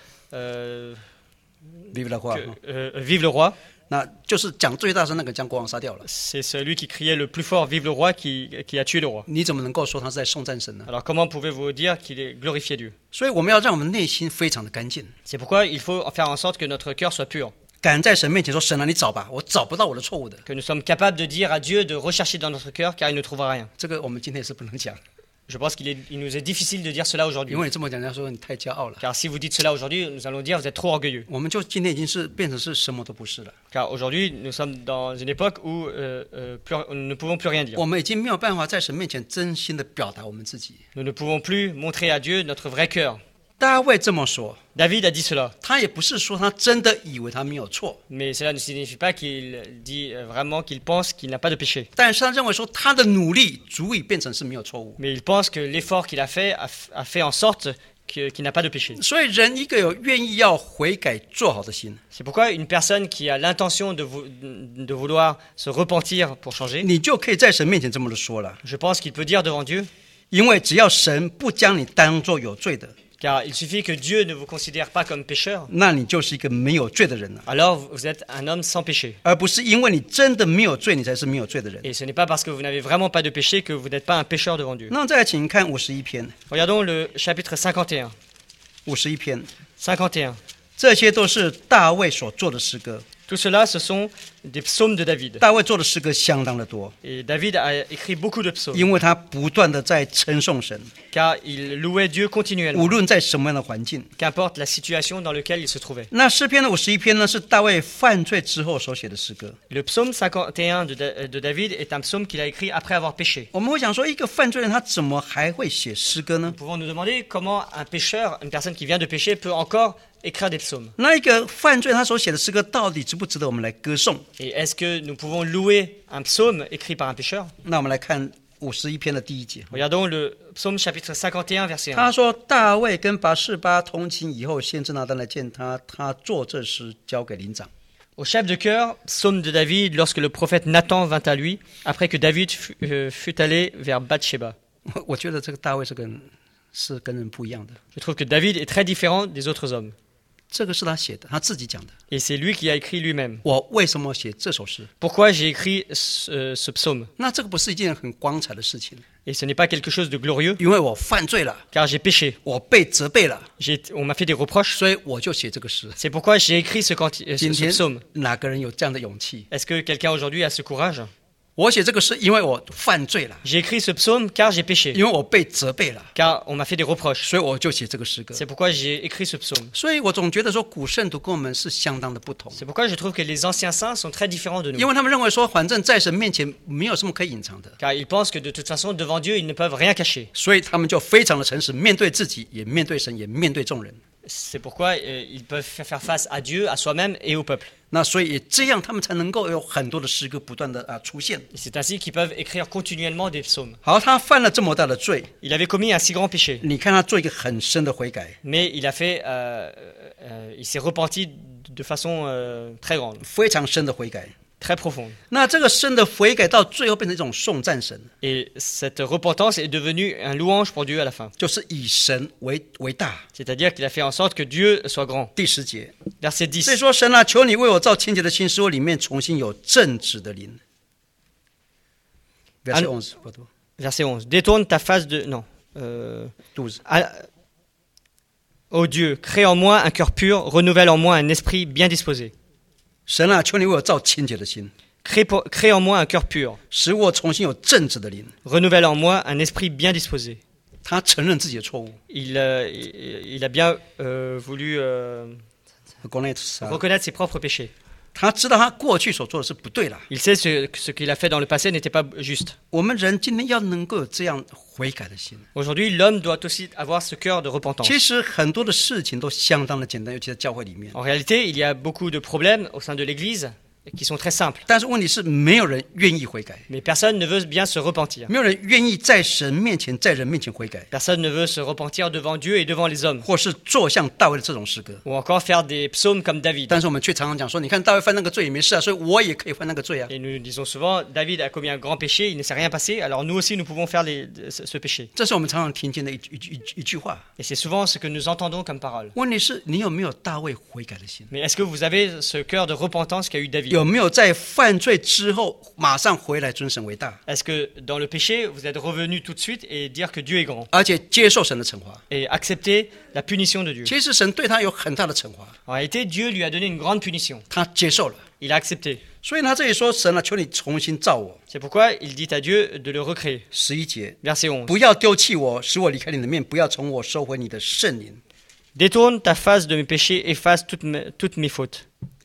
，vive le roi， Vive le roi, 那就是讲最大声那个将国王杀掉了。 c'est celui qui criait le plus fort Vive le roi qui a tué le roi. 你怎么能够说他是在颂赞神呢？ Alors comment pouvez-vous dire qu'il est glorifié Dieu? 所以我们要让我们内心非常的干净， C'est pourquoi il faut faire en sorte que notre cœur soit pur. 敢在神面前说：“神啊，你找吧，我找不到我的错误的。 Que nous sommes capables de dire à Dieu de rechercher dans notre cœur car il ne trouvera rien. ” 这个我们今天也是不能讲， Je pense qu'il nous est difficile de dire cela aujourd'hui. 因为你这么讲，人家说你太骄傲了。 Car si vous dites cela aujourd'hui, nous allons dire vous êtes trop orgueilleux. 我们就今天已经是变成是什么都不是了， Car aujourd'hui, nous sommes dans une époque où nous ne pouvons plus rien dire. 我们已经没有办法在神面前真心的表达我们自己。 Nous ne pouvons plus montrer à Dieu notre vrai cœur. 大卫这么说， David a dit cela, 他也不是说他真的以为他没有错， mais cela ne signifie pas qu'il dit vraiment qu'il pense qu'il n'a pas de péché. 但是他认为说他的努力足以变成是没有错误。 Mais il pense que l'effort qu'il a fait a fait en sorte qu'il n'a pas de péché. 所以人一个有愿意要悔改做好的心， C'est pourquoi une personne qui a l'intention de vouloir se repentir pour changer, 你就可以在神面前这么的说了， je pense qu'il peut dire devant Dieu, 因为只要神不将你当作有罪的， car il suffit que Dieu ne vous considère pas comme pécheur, 那你就是一个没有罪的人了， alors vous êtes un homme sans péché. 而不是因为你真的没有罪，你才是没有罪的人。 Et ce n'est pas parce que vous n'avez vraiment pas de péché que vous n'êtes pas un pécheur devant Dieu. 那再来请看51篇， Regardons le chapitre 51. 51篇， 51. 这些都是大卫所做的诗歌。 Tout cela, ce sont des psaumes de David. 大卫做的诗歌相当的多， Et David a écrit beaucoup de psaumes, 因为他不断的在称颂神， car il louait Dieu continuellement, 无论在什么样的环境。 qu'importe la situation dans laquelle il se trouvait. 那诗篇的51篇呢，是大卫犯罪之后所写的诗歌。 Le psaume 51 de David est un psaume qu'il a écrit après avoir péché. 我们会想说，一个犯罪人他怎么还会写诗歌呢 Nous？ pouvons nous demander comment un pécheur, une personne qui vient de pécher, peut encore écrire des psaumes. 那一个犯罪他所写的诗歌，到底值不值得我们来歌颂？ Et est-ce que nous pouvons louer un psaume écrit par un pécheur? 那我们来看51篇的第1节。 Regardons le psaume chapitre 51, verset 1. 他说：“大卫跟拔示巴通亲以后，先知拿单来见他，他做这诗交给灵长。 Au chef de chœur, psaume de David, lorsque le prophète Nathan vint à lui, après que David fut allé vers Bathsheba. » 我觉得这个大卫是跟人不一样的， Je trouve que David est très différent des autres hommes. 这个是他写的，他自己讲的。 Et c'est lui qui a écrit lui-même. 我为什么写这首诗？ Pourquoi j'ai écrit ce psaume? 那这个不是一件很光彩的事情， Et ce n'est pas quelque chose de glorieux, 因为我犯罪了， car j'ai péché. 我被责备了， On m'a fait des reproches. 所以我就写这个诗。 C'est pourquoi j'ai écrit ce 今 ce 天 psaume. 哪个人有这样的勇气？ Est-ce que quelqu'un aujourd'hui a ce courage? 我写这个诗，因为我犯罪了， J'ai écrit ce psaume car j'ai péché, 因为我被责备了， car on m'a fait des reproches. 所以我就写这个诗歌。 C'est pourquoi j'ai écrit ce psaume. 所以我总觉得说，古圣徒跟我们是相当的不同， C'est pourquoi je trouve que les anciens saints sont très différents de 因 nous. 为他们认为说，反正在神面前没有什么可以隐藏的， Car ils pensent que de toute façon, devant Dieu, ils ne peuvent rien cacher. 所以他们就非常的诚实，面对自己，也面对神，也面对众人。 C'est pourquoi ils peuvent faire face à Dieu, à soi-même et au peuple. 那所以这样，他们才能够有很多的诗歌不断的出现。 Et c'est ainsi qu'ils peuvent écrire continuellement des psaumes. 好，他犯了这么大的罪， Il avait commis un si grand péché, 你看他做一个很深的悔改， mais il s'est repenti de façon très grande, 非常深的悔改。 très profonde. 那这个深的悔改到最后变成一种颂赞神， Et cette repentance est devenue un louange pour Dieu à la fin. 就是以神为大。 C'est-à-dire qu'il a fait en sorte que Dieu soit grand. 第10节， Verset 所以 10. 说神啊，求你为我造清洁的心，使我里面重新有正直的灵。Verset 11，不多 Verset 11. Détourne ta face de... Non. 12。 Ô Dieu, crée en moi un cœur pur, renouvelle en moi un esprit bien disposé. 神啊，求你为我造清洁的心， Crée en moi un cœur pur, 使我重新有正直的灵。 renouvelle en moi un esprit bien disposé. 他承认自己的错误 Il a bien voulu reconnaître ses propres péchés. 他知道他过去所做的是不对了。 Il sait ce qu'il a fait dans le passé n'était pas juste. 我们人今天要能够有这样悔改的心， Aujourd'hui, l'homme doit aussi avoir ce cœur de repentance. 其实很多的事情都相当的简单，尤其在教会里面。 En réalité, il y a beaucoup de problèmes au sein de l'Église qui sont très simples. 但是问题是，没有人愿意悔改， Mais personne ne veut bien se repentir. 没有人愿意在神面前、在人面前悔改， Personne ne veut se repentir devant Dieu et devant les hommes. 或是做像大卫的这种诗歌。 Ou encore faire des psaumes comme David. 但是我们却常常讲说，你看大卫犯那个罪也没事啊，所以我也可以犯那个罪啊。 Et nous disons souvent, David a commis un grand péché, il ne s'est rien passé, alors nous aussi nous pouvons faire ce péché. 这是我们常常听见的一句话。 Et c'est souvent ce que nous entendons comme parole. 问题是，你有没有大卫悔改的心？ Mais est-ce que vous avez ce cœur de repentance qu'a eu David? 有没有在犯罪之后马上回来尊神为大， Est-ce que dans le péché, vous êtes revenu tout de suite et dire que Dieu est grand 而且接受神的惩罚？ et accepter la punition de Dieu? 其实神对他有很大的惩罚， En réalité, Dieu lui a donné une grande punition. 他接受了。 Il a accepté. 所以他这里说：“神啊，求你重新造我。 C'est pourquoi il dit à Dieu de le recréer. ” 11节， Verset 11. 不要丢弃我，使我离开你的面，不要从我收回你的圣灵。 Détourne ta face de mes péchés, efface toutes mes fautes.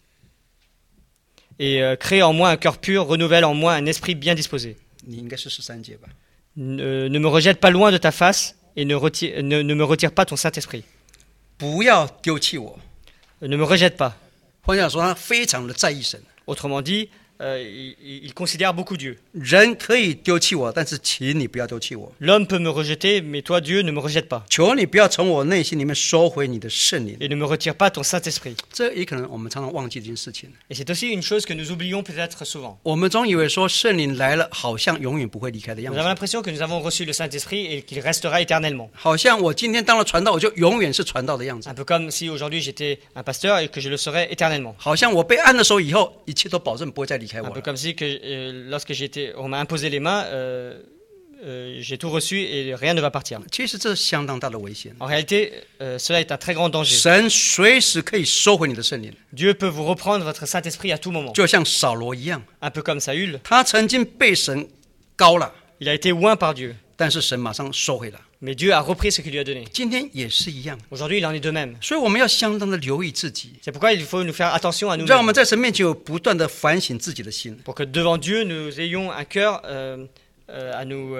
Et crée en moi un cœur pur, renouvelle en moi un esprit bien disposé. 你应该是13节吧？ Ne me rejette pas loin de ta face et ne me retire pas ton Saint-Esprit. 不要丢弃我。 Ne me rejette pas. 换句话说，他非常的在意神。 Autrement dit, il considère beaucoup Dieu. 人可以丢弃我，但是请你不要丢弃我。 L'homme peut me rejeter, mais toi, Dieu, ne me rejette pas. 求你不要从我内心里面收回你的圣灵。 Et ne me retire pas ton Saint-Esprit. 这也可能我们常常忘记这件事情。 Et c'est aussi une chose que nous oublions peut-être souvent. 我们总以为说圣灵来了，好像永远不会离开的样 Nous avons 子， l'impression que nous avons reçu le Saint-Esprit et qu'il restera éternellement. 好像我今天当了传道，我就永远是传道的样子 Un peu comme si aujourd'hui j'étais un pasteur et que je le serais éternellement. 好像我被按的手以后，一切都保证不会再离开 Un 我 peu 了。 comme si lorsque on m'a imposé les mains, j'ai tout reçu et rien ne va partir. 其实这是相当大的危险。 En réalité, cela est un très grand danger. 神随时可以收回你的圣灵， Dieu peut vous reprendre votre Saint-Esprit à tout moment. 就像扫罗一样， Un peu comme Saül, 他曾经被神膏了， il a été oint par Dieu. 但是神马上收回了。 Mais Dieu a repris ce qu'il lui a donné. 今天也是一样， Aujourd'hui, il en est de même. 所以我们要相当的留意自己， C'est pourquoi il faut nous faire attention à 让我 nous-mêmes. 们在神面前有不断的反省自己的心。 Pour que devant Dieu, nous ayons un cœur à nous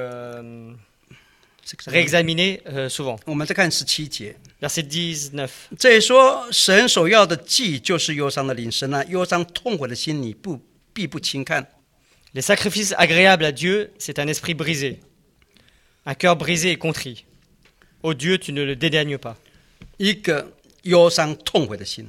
réexaminer souvent. 我们再看17节， Verset 19. 这里说神所要的祭就是忧伤的灵，神啊，忧伤痛悔的心你必不轻看。 Les sacrifices agréables à Dieu, c'est un esprit brisé, un cœur brisé et contrit. Ô Dieu, tu ne le dédaignes pas. 一个忧伤痛悔的心，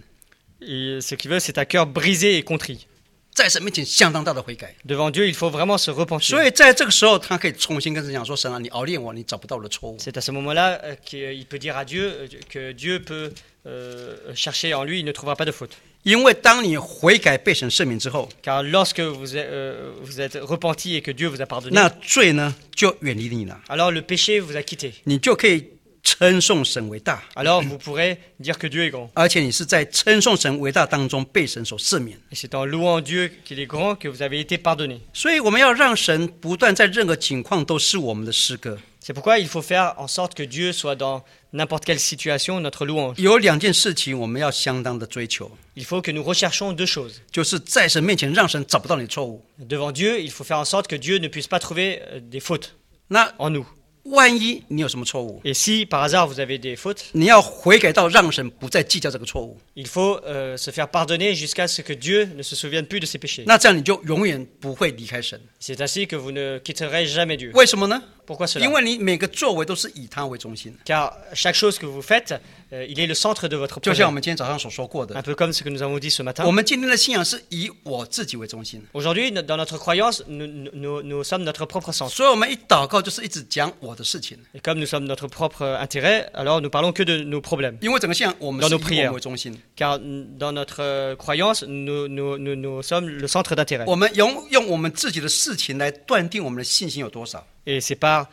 Et ce qu'il veut, c'est un cœur brisé et contrit. 在神面前相当大的悔改。 Devant Dieu, il faut vraiment se repentir. 所以在这个时候，他可以重新跟神讲说：“神啊，你熬炼我，你找不到我的错误。 C'est à ce moment-là qu'il peut dire à Dieu que Dieu peut chercher en lui, il ne trouvera pas de faute. ” 因为当你悔改被神赦免之后， Car lorsque vous êtes repenti et que Dieu vous a pardonné, 那罪呢就远离你了， alors le péché vous a quitté. 你就可以称颂神为大， Alors vous pourrez dire que Dieu est grand. 而且你是在称颂神为大当中被神所赦免。 Et c'est en louant Dieu qu'il est grand que vous avez été pardonné. 所以我们要让神不断在任何情况都是我们的诗歌。 C'est pourquoi il faut faire en sorte que Dieu soit dans n'importe quelle situation notre louange. 有两件事情我们要相当的追求， Il faut que nous recherchions deux choses. 就是在神面前让神找不到你的错误。 Devant Dieu, il faut faire en sorte que Dieu ne puisse pas trouver des fautes 那 en nous. 万一你有什么错误， Et si par hasard vous avez des fautes, 你要悔改到让神不再计较这个错误， il faut se faire pardonner jusqu'à ce que Dieu ne se souvienne plus de ses péchés. 那这样你就永远不会离开神。 C'est ainsi que vous ne quitterez jamais Dieu. 为什么呢？ Pourquoi cela? 因为你每个作为都是以他为中心， Car chaque chose que vous faites, il est le centre de votre 就像 projet. 我们今天早上所说过 Un 的， peu comme ce que nous avons dit ce 我 matin. 们今天的信仰是以我自己为中心， Aujourd'hui, dans notre croyance, nous sommes notre propre centre. 所以我们一祷告就是一直讲我的事情， Et comme nous sommes notre propre intérêt, alors nous parlons que de nos problèmes. 因为整个信仰我们是 Dans nos 以我 prières 们为中心， Car dans notre croyance, nous sommes le centre d'intérêt. 我们用我们自己的事情来断定我们的信心有多少。 Et c'est par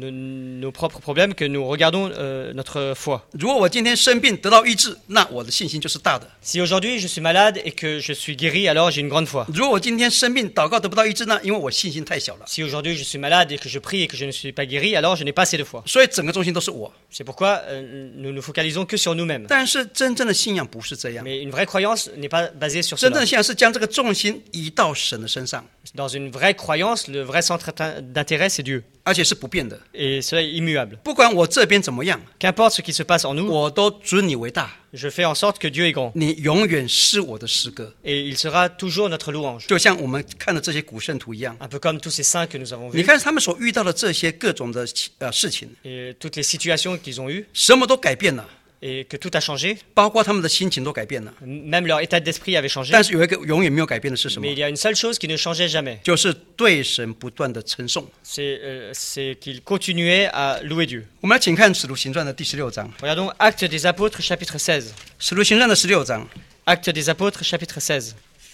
nos propres problèmes que nous regardons notre foi. 如果我今天生病得到医治，那我的信心就是大的； Si aujourd'hui je suis malade et que je suis guéri, alors j'ai une grande foi. 如果我今天生病祷告得不到医治，那因为我信心太小了。 Si aujourd'hui je suis malade et que je prie et que je ne suis pas guéri, alors je n'ai pas assez de foi. 所以整个中心都是我。 C'est pourquoi nous nous focalisons que sur nous-mêmes. 但是真正的信仰不是这样， Mais une vraie croyance n'est pas basée sur 真正 cela. 的信仰是将这个重心移到神的身上， Dans une vraie croyance, le vrai centre d'intérêt, c'est Dieu. 而且是不变的。 Et cela est immuable. 不管我这边怎么样， Qu'importe ce qui se passe en nous, 我都尊你为大， je fais en sorte que Dieu est grand. 你永远是我的诗歌。 Et il sera toujours notre louange. 就像我们看的这些古圣徒一样， Un peu comme tous ces saints que nous avons 你 vus 看他们所遇到的这些各种的事情， et toutes les situations qu'ils ont eues 什么都改变了， et que tout a changé. 包括他们的心情都改变了。 Même leur état d'esprit avait changé. 但是有一个永远没有改变的是什么 Mais？il y a une seule chose qui ne changeait jamais. 就是对神不断的称颂。 C'est qu'ils continuaient à louer Dieu. 我们来请看《使徒行传》的第16章，《 Regardons Actes des Apôtres, chapitre 16. 使徒行传》的16章， Actes des Apôtres, chapitre 16.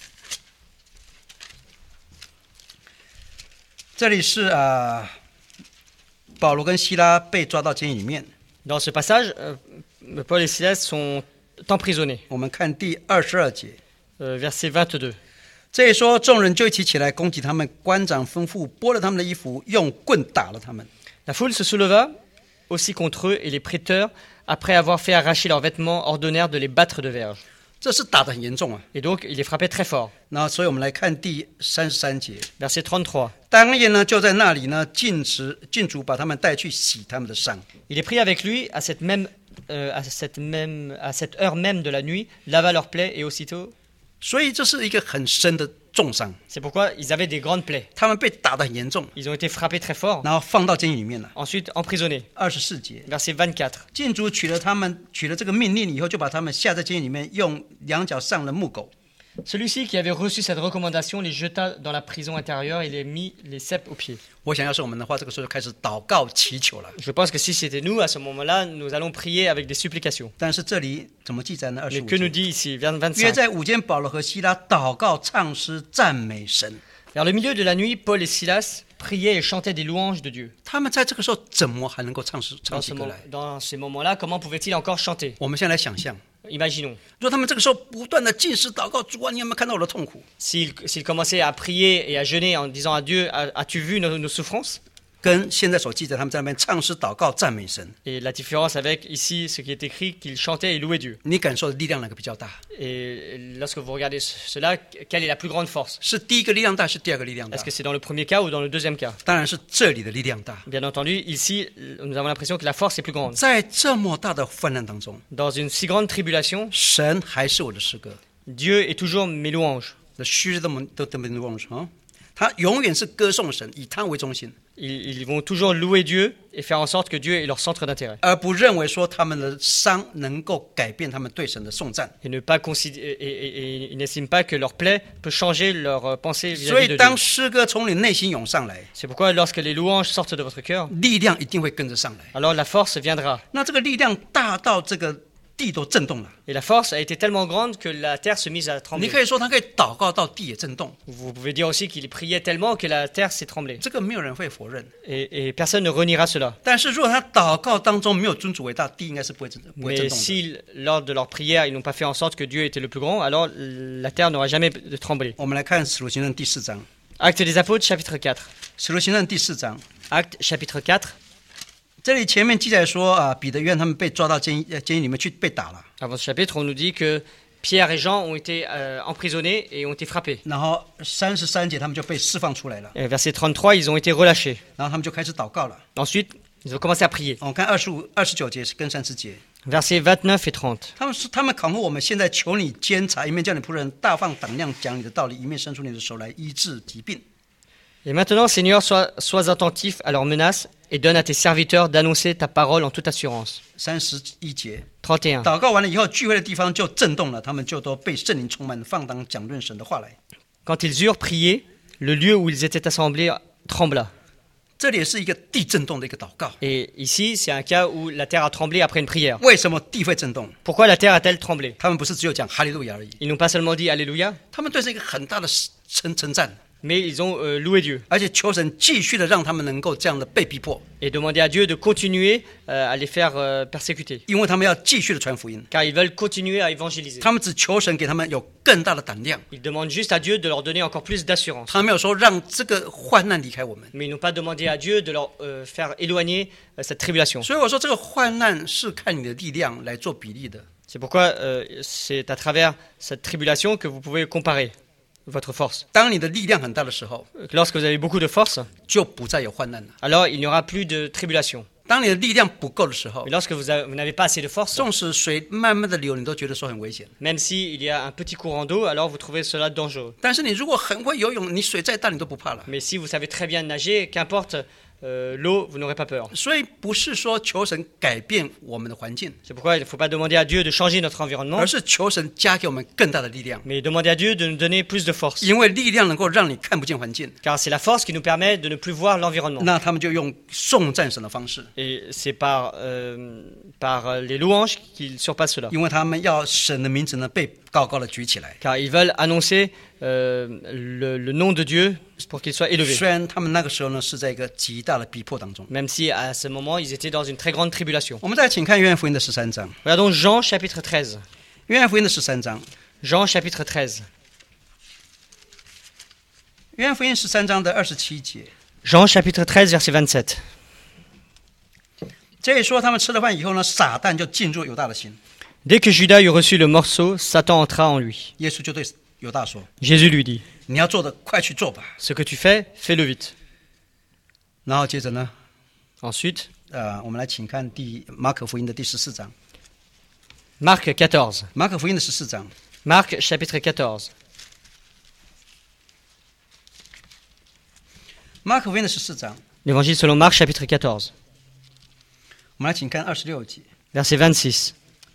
这里是保罗跟希拉被抓到监狱里面。 Dans ce passage, Paul et Silas sont emprisonnés. 我们看第22节， Verset 22. 这里说众人就一起起来攻击他们，官长吩咐剥了他们的衣服，用棍打了他们。 La foule se souleva aussi contre eux et les prêteurs, après avoir fait arracher leurs vêtements, ordonnèrent de les battre de verges. 这是打得很严重啊。 Et donc, il les frappait très fort. 那所以我们来看第33节， Verset 33. 当夜呢就在那里呢禁足把他们带去洗他们的伤。 Il est pris avec lui à cette heure même de la nuit, lava leurs plaies et aussitôt. 所以这是一个很深的重伤， C'est pourquoi ils avaient des grandes plaies. 他们被打得很严重， Ils ont été frappés très fort, 然后放到监狱里面了。 ensuite emprisonnés. 24节， Verset 24. 禁足取了这个命令以后，就把他们下在监狱里面，用两脚上了木狗。 Celui-ci qui avait reçu cette recommandation les jeta dans la prison intérieure et les mit les ceps aux pieds. 我想要是我们的话，这个时候就开始祷告祈求了。 Je pense que si c'était nous, à ce moment-là, nous allons prier avec des supplications. 但是这里怎么记载呢？ Mais 25 que nous 节， dit ici, vers 约 25. 在午间，保罗和希拉祷告、唱诗、赞美神。 Vers le milieu de la nuit, Paul et Silas priaient et chantaient des louanges de Dieu. 他们在这个时候怎么还能够唱 Dans, 起歌来？ dans ces moments-là, comment pouvaient-ils encore chanter? 我们现在来想象， Imaginons, 如果他们这个时候不断的进食祷告，主啊，你有没有看到我的痛苦？ s'ils commençaient à prier et à jeûner en disant à Dieu, as-tu vu nos souffrances? 跟现在所记载他们在那边唱诗祷告赞美神， Et la différence avec ici, ce qui est écrit, qu'ils chantaient et louaient Dieu. 你感受的力量哪个比较大？ Et lorsque vous regardez cela, quelle est la plus grande force? 是第一个力量大，是第二个力量大 Est-ce？que c'est dans le premier cas ou dans le deuxième cas? 当然是这里的力量大。 Bien entendu, ici, nous avons l'impression que la force est plus grande. 在这么大的患难当中， Dans une si grande tribulation, 神还是我的诗歌。 Dieu est toujours mes louanges. The shoes的louange 啊，他永远是歌颂神，以他为中心， Ils vont toujours louer Dieu et faire en sorte que Dieu est leur centre d'intérêt. 而不认为说他们的伤能够改变他们对神的颂赞。 Et ne pas et ils n'estiment pas que leur plaie peut changer leur pensée 所 vis-à-vis 以 de 当 Dieu. 诗歌从你内心涌上来， C'est pourquoi lorsque les louanges sortent de votre cœur, 力量一定会跟着上来。 alors la force viendra. 那这个力量大到这个地都震动了。 Et la force a été tellement grande que la terre se mise à 你 trembler. 可以说他可以祷告到地也震动， Vous pouvez dire aussi qu'il priait tellement que la terre s'est tremblée. 这个没有人会否认。 Et personne ne reniera cela. 但是如果他祷告当中没有尊主为大，地应该是不会震 Mais 动的。 si lors de leur prière, ils n'ont pas fait en sorte que Dieu était le plus grand, alors la terre n'aura jamais tremblé. 我们来看《使徒行传》第4章， Actes des Apôtres, chapitre 4. 《使徒行传》第4章， Actes, chapitre 4. 这里前面记载说啊，彼得、约翰他们被抓到监狱里面去被打了， Avant ce chapitre, on nous dit que Pierre et Jean ont été emprisonnés et ont été frappés. 然后33节他们就被释放出来了， Et verset 33, ils ont été relâchés. 然后他们就开始祷告了。 Ensuite, ils ont commencé à prier. 我们看29节跟30节， Versets 29 et 30. 他们恐吓我们，现在求你监察，一面叫你仆人大放胆量讲你的道理，一面伸出你的手来医治疾病。 Et maintenant, Seigneur, sois attentif à leurs menaces et donne à tes serviteurs d'annoncer ta parole en toute assurance. 31节， 31. 祷告完了以后，聚会的地方就震动了，他们就都被圣灵充满，放胆讲论神的话来。 Quand ils eurent prié, le lieu où ils étaient assemblés trembla. 这里也是一个地震动的一个祷告。 Et ici, c'est un cas où la terre a tremblé après une prière. 为什么地会震动？ Pourquoi la terre a-t-elle tremblé? 他们不是只有讲哈利路亚而已， Ils n'ont pas seulement dit Alléluia, 他们对这一个很大的称赞， mais ils ont loué Dieu 而且求神继续的让他们能够这样的被逼迫， et demandé à Dieu de continuer à les faire persécuter. 因为他们要继续的传福音。 Car ils veulent continuer à évangéliser. 他们只求神给他们有更大的胆量， Ils demandent juste à Dieu de leur donner encore plus d'assurance. 他没有说让这个患难离开我们。 Mais ils n'ont pas demandé à Dieu de leur faire éloigner cette tribulation. 所以我说这个患难是看你的力量来做比例的。 C'est pourquoi c'est à travers cette tribulation que vous pouvez comparer votre force. 当你的力量很大的时候， Lorsque vous avez beaucoup de force, 就不再有患难了。 alors il n'y aura plus de tribulation. 当你的力量不够的时候 Mais，lorsque vous n'avez pas assez de force, 纵使水慢慢的流，你都觉得说很危险。 même s'il y a un petit courant d'eau, alors vous trouvez cela dangereux. 但是你如果很会游泳，你水再大你都不怕了。 Mais si vous savez très bien nager, qu'importe l'eau, vous n'aurez pas peur. 所以不是说求神改变我们的环境， C'est pourquoi il ne faut pas demander à Dieu de changer notre environnement, 而是求神加给我们更大的力量， mais demander à Dieu de nous donner plus de force. 因为力量能够让你看不见环境。 Car c'est la force qui nous permet de ne plus voir l'environnement. 那他们就用颂赞神的方式， Et c'est par les louanges qu'ils surpassent cela. 因为他们要神的名字呢被高高的举起来。 Car ils veulent annoncer le nom de Dieu pour qu'il soit élevé. 虽然他们那个时候呢是在一个极大的逼迫当中。 Même si à ce moment, ils étaient dans une très grande tribulation. 我们再请看约翰福音的13章， Regardons Jean chapitre 13. 约翰福音的13章， Jean chapitre 13. 约翰福音13章的27节， Jean chapitre 13, verset 27. 这里说他们吃了饭以后呢，撒旦就进入犹大的心。 Dès que Judas eut reçu le morceau, Satan entra en lui. 耶稣就对犹大说 Jésus lui dit, 你要做的快去做吧。 ce que tu fais, fais-le vite. 然后接着呢， Ensuite, 我们来请看马可福音的第14章， Marc 14. 马可福音的14章， Marc chapitre 14. 马可福音的14章， L'évangile selon Marc chapitre 14. 我们来请看26节。 Verset 26.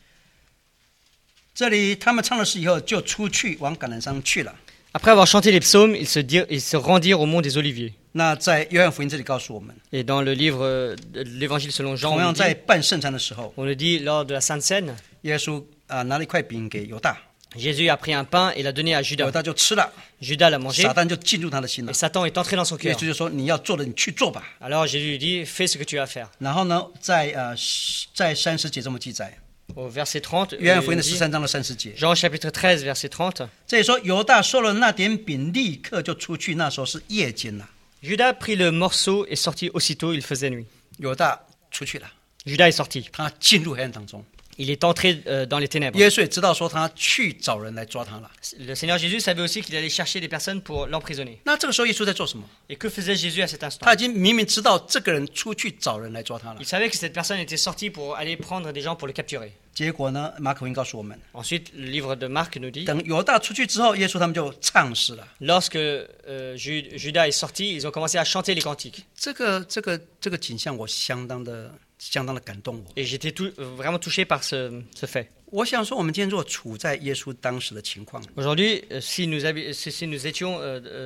这里他们唱了诗以后，就出去往橄榄山去了。 Après avoir chanté les psaumes, ils se rendirent au mont des Oliviers. 那在约翰福音这里告诉我们， Et dans le livre de l'Évangile selon Jean, 同 on 样 nous 在 dit, 办圣餐的时候， on nous dit lors de la Sainte Seine, 耶稣拿了一块饼给犹大， Jésus a pris un pain et l'a donné à 犹 Judas. 大就吃了， Judas l'a mangé 撒旦就进入他的心了 et。Satan est entré dans son 耶 cœur. 稣就说：“你要做的，你去做吧。 Alors Jésus lui dit, fais ce que tu as à faire. ” 然后呢，在30节这么记载， Au verset 30, 约翰福音 il 的 dit, 13章的30节， Jean chapitre 13, verset 30, 这里说犹大收了那点饼，立刻就出去。那时候是夜间了， Judas prit le morceau et sortit aussitôt, il faisait nuit. 犹大出去了， Judas est sorti. 他进入黑暗当中。 Il est entré dans les ténèbres. 耶稣也知道说他去找人来抓他了。 Le Seigneur Jésus savait aussi qu'il allait chercher des personnes pour l'emprisonner. 那这个时候耶稣在做什么？ Et que faisait Jésus à cet 他 instant? 已经明明知道这个人出去找人来抓他了 Il。savait que cette personne était sortie pour aller prendre des gens pour le capturer. 结果呢，马可福音告诉我们， Ensuite, le livre de Marc nous dit, 等犹大出去之后，耶稣他们就唱诗了。 lorsque Judas est sorti, ils ont commencé à chanter les cantiques. 这个景象，我相当的感动我。 Et j'étais vraiment touché par ce fait. 我想说，我们今天如果处在耶稣当时的情况， Aujourd'hui, si nous étions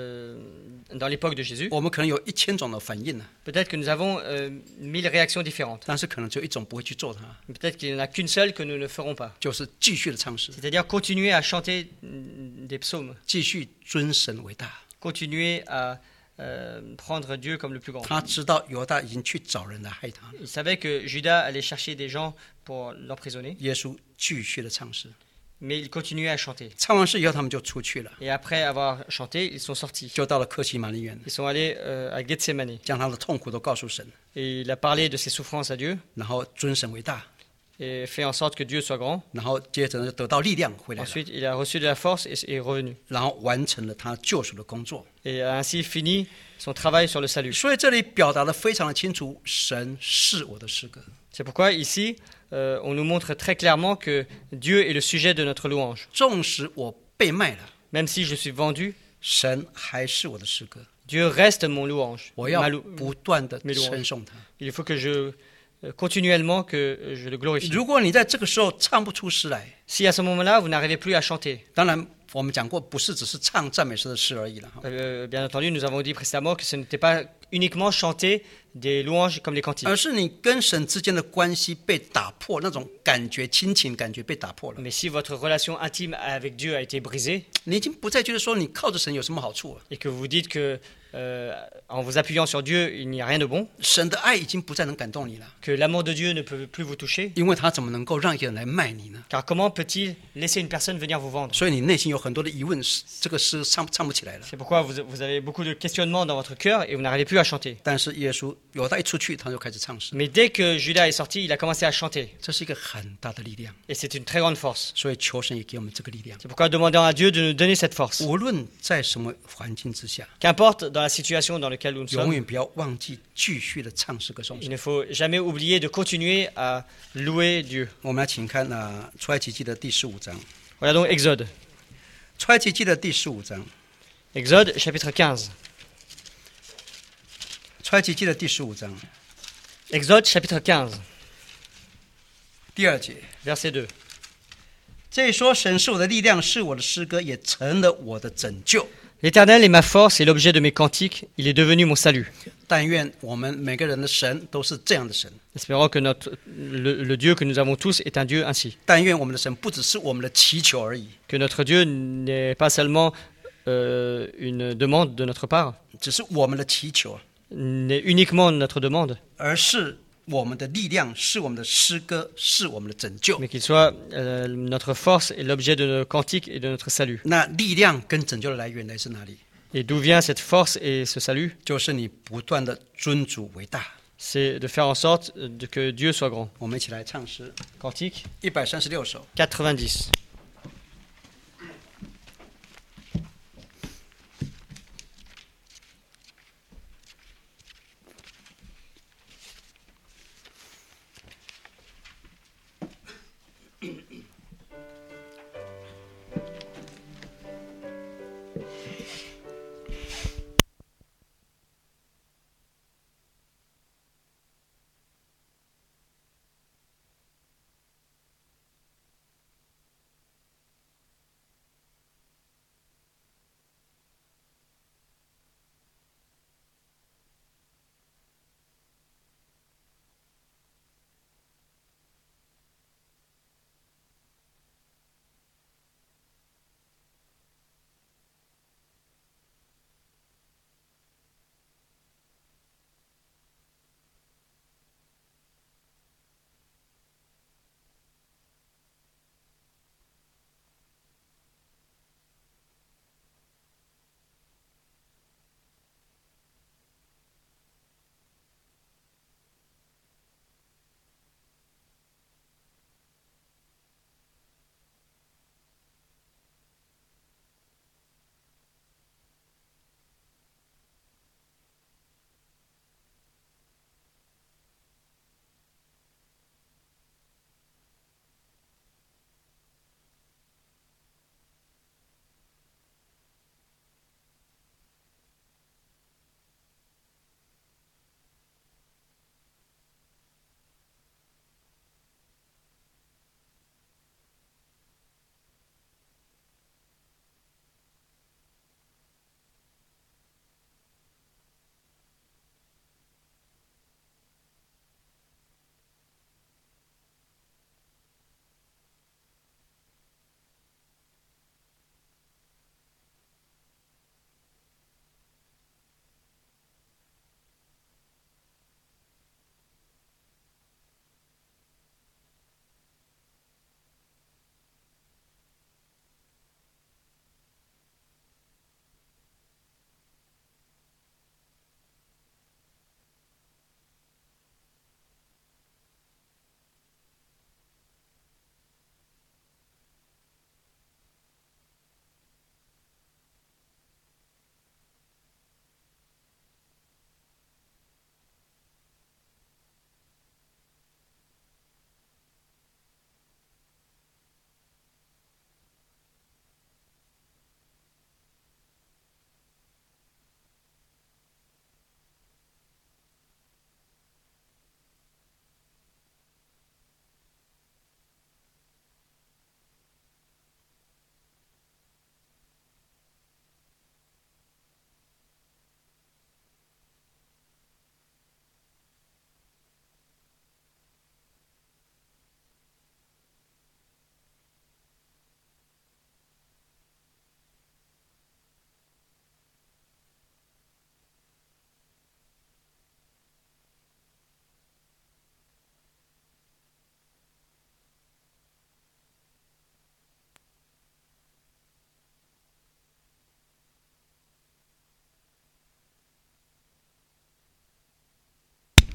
dans l'époque de Jésus, 我们可能有1000种的反应呢， peut-être que nous avons 1000 réactions différentes. 但是可能只有一种不会去做它， Peut-être qu'il n'y en a qu'une seule que nous ne ferons pas. 就是继续的唱诗， C'est-à-dire continuer à chanter des psaumes, 继续尊神为大。 continuer à prendre Dieu comme le plus grand. 他知道犹大已经去找人来害他了， Il savait que Judas allait chercher des gens pour l'emprisonner, 耶稣继续的唱诗， mais il continuait à chanter. 唱完诗以后，他们就出去了， Et après avoir chanté, ils sont sortis. 就到了客西马尼园， Ils sont allés à Gethsemane. 将他的痛苦都告诉神， Et il a parlé de ses souffrances à Dieu 然后尊神为大， et fait en sorte que Dieu soit grand. 然后接着呢就得到力量回来了， Ensuite, il a reçu de la force et est revenu. 然后完成了他救赎的工作。 Et a ainsi fini son travail sur le salut. 所以这里表达的非常的清楚，神是我的诗歌。 C'est pourquoi ici, on nous montre très clairement que Dieu est le sujet de notre louange. 纵使我被卖了， Même si je suis vendu, 神还是我的诗歌， Dieu reste mon louange. 我要 Ma 不断的 mes louanges 称颂他。 Il faut que je continuellement que je le glorifie. 如果你在这个时候唱不出诗来， Si à ce moment-là, vous n'arrivez plus à chanter, 当然我们讲过，不是只是唱赞美诗的诗而已了。哈 bien entendu, nous avons dit précédemment que ce n'était pas uniquement chanter des louanges comme les cantiques, 而是你跟神之间的关系被打破，那种感觉、亲情感觉被打破了。 mais si votre relation intime avec Dieu a été brisée 你已经不再觉得说你靠着神有什么好处了， et que vous dites que en vous appuyant sur Dieu, il n'y a rien de bon, 神的爱已经不再能感动你了， que l'amour de Dieu ne peut plus vous toucher, 因为他怎么能够让一个人来卖你呢？ car comment peut-il laisser une personne venir vous vendre? 所以你内心有很多的疑问，这个诗唱不起来了。 C'est pourquoi vous avez beaucoup de questionnements dans votre cœur et vous n'arrivez plus à chanter. 但是耶稣犹大一出去，他就开始唱诗， Mais dès que Judas est sorti, il a commencé à chanter. 这是一个很大的力量。 Et c'est une très grande force. 所以求神也给我们这个力量， C'est pourquoi demandons à Dieu de nous donner cette force. 无论在什么环境之下， Qu'importe dans la situation dans laquelle nous 永 sommes, 远不要忘记继续的唱诗歌颂 il 神。 ne faut jamais oublier de continuer à louer Dieu. 我们来请看出埃及记的第15章， Regardons Exode. 出埃及记的第15章， Exode chapitre 15. 出埃及记的第15章 Exode chapitre 15, 第2节， verset 2. 这里说神是我的力量，是我的诗歌，也成了我的拯救。 L'Éternel est ma force et l'objet de mes cantiques. Il est devenu mon salut. 但愿我们每个人的神都是这样的神， Espérons que le Dieu que nous avons tous est un Dieu ainsi. 但愿我们的神不只是我们的祈求而已， Que notre Dieu n'est pas seulement une demande de notre part, 只是我们的祈求， n'est uniquement notre demande, 而是我们的力量，是我们的诗歌，是我们的拯救。 mais qu'il soit notre force et l'objet de nos cantiques et de notre salut. 那力量跟拯救的来源来自哪里？ Et d'où vient cette force et ce salut? 就是你不断的尊主为大。 C'est de faire en sorte que Dieu soit grand. 我们一起来唱诗 Cantique 136首。 90.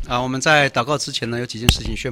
啊，我们在祷告之前呢，有几件事情宣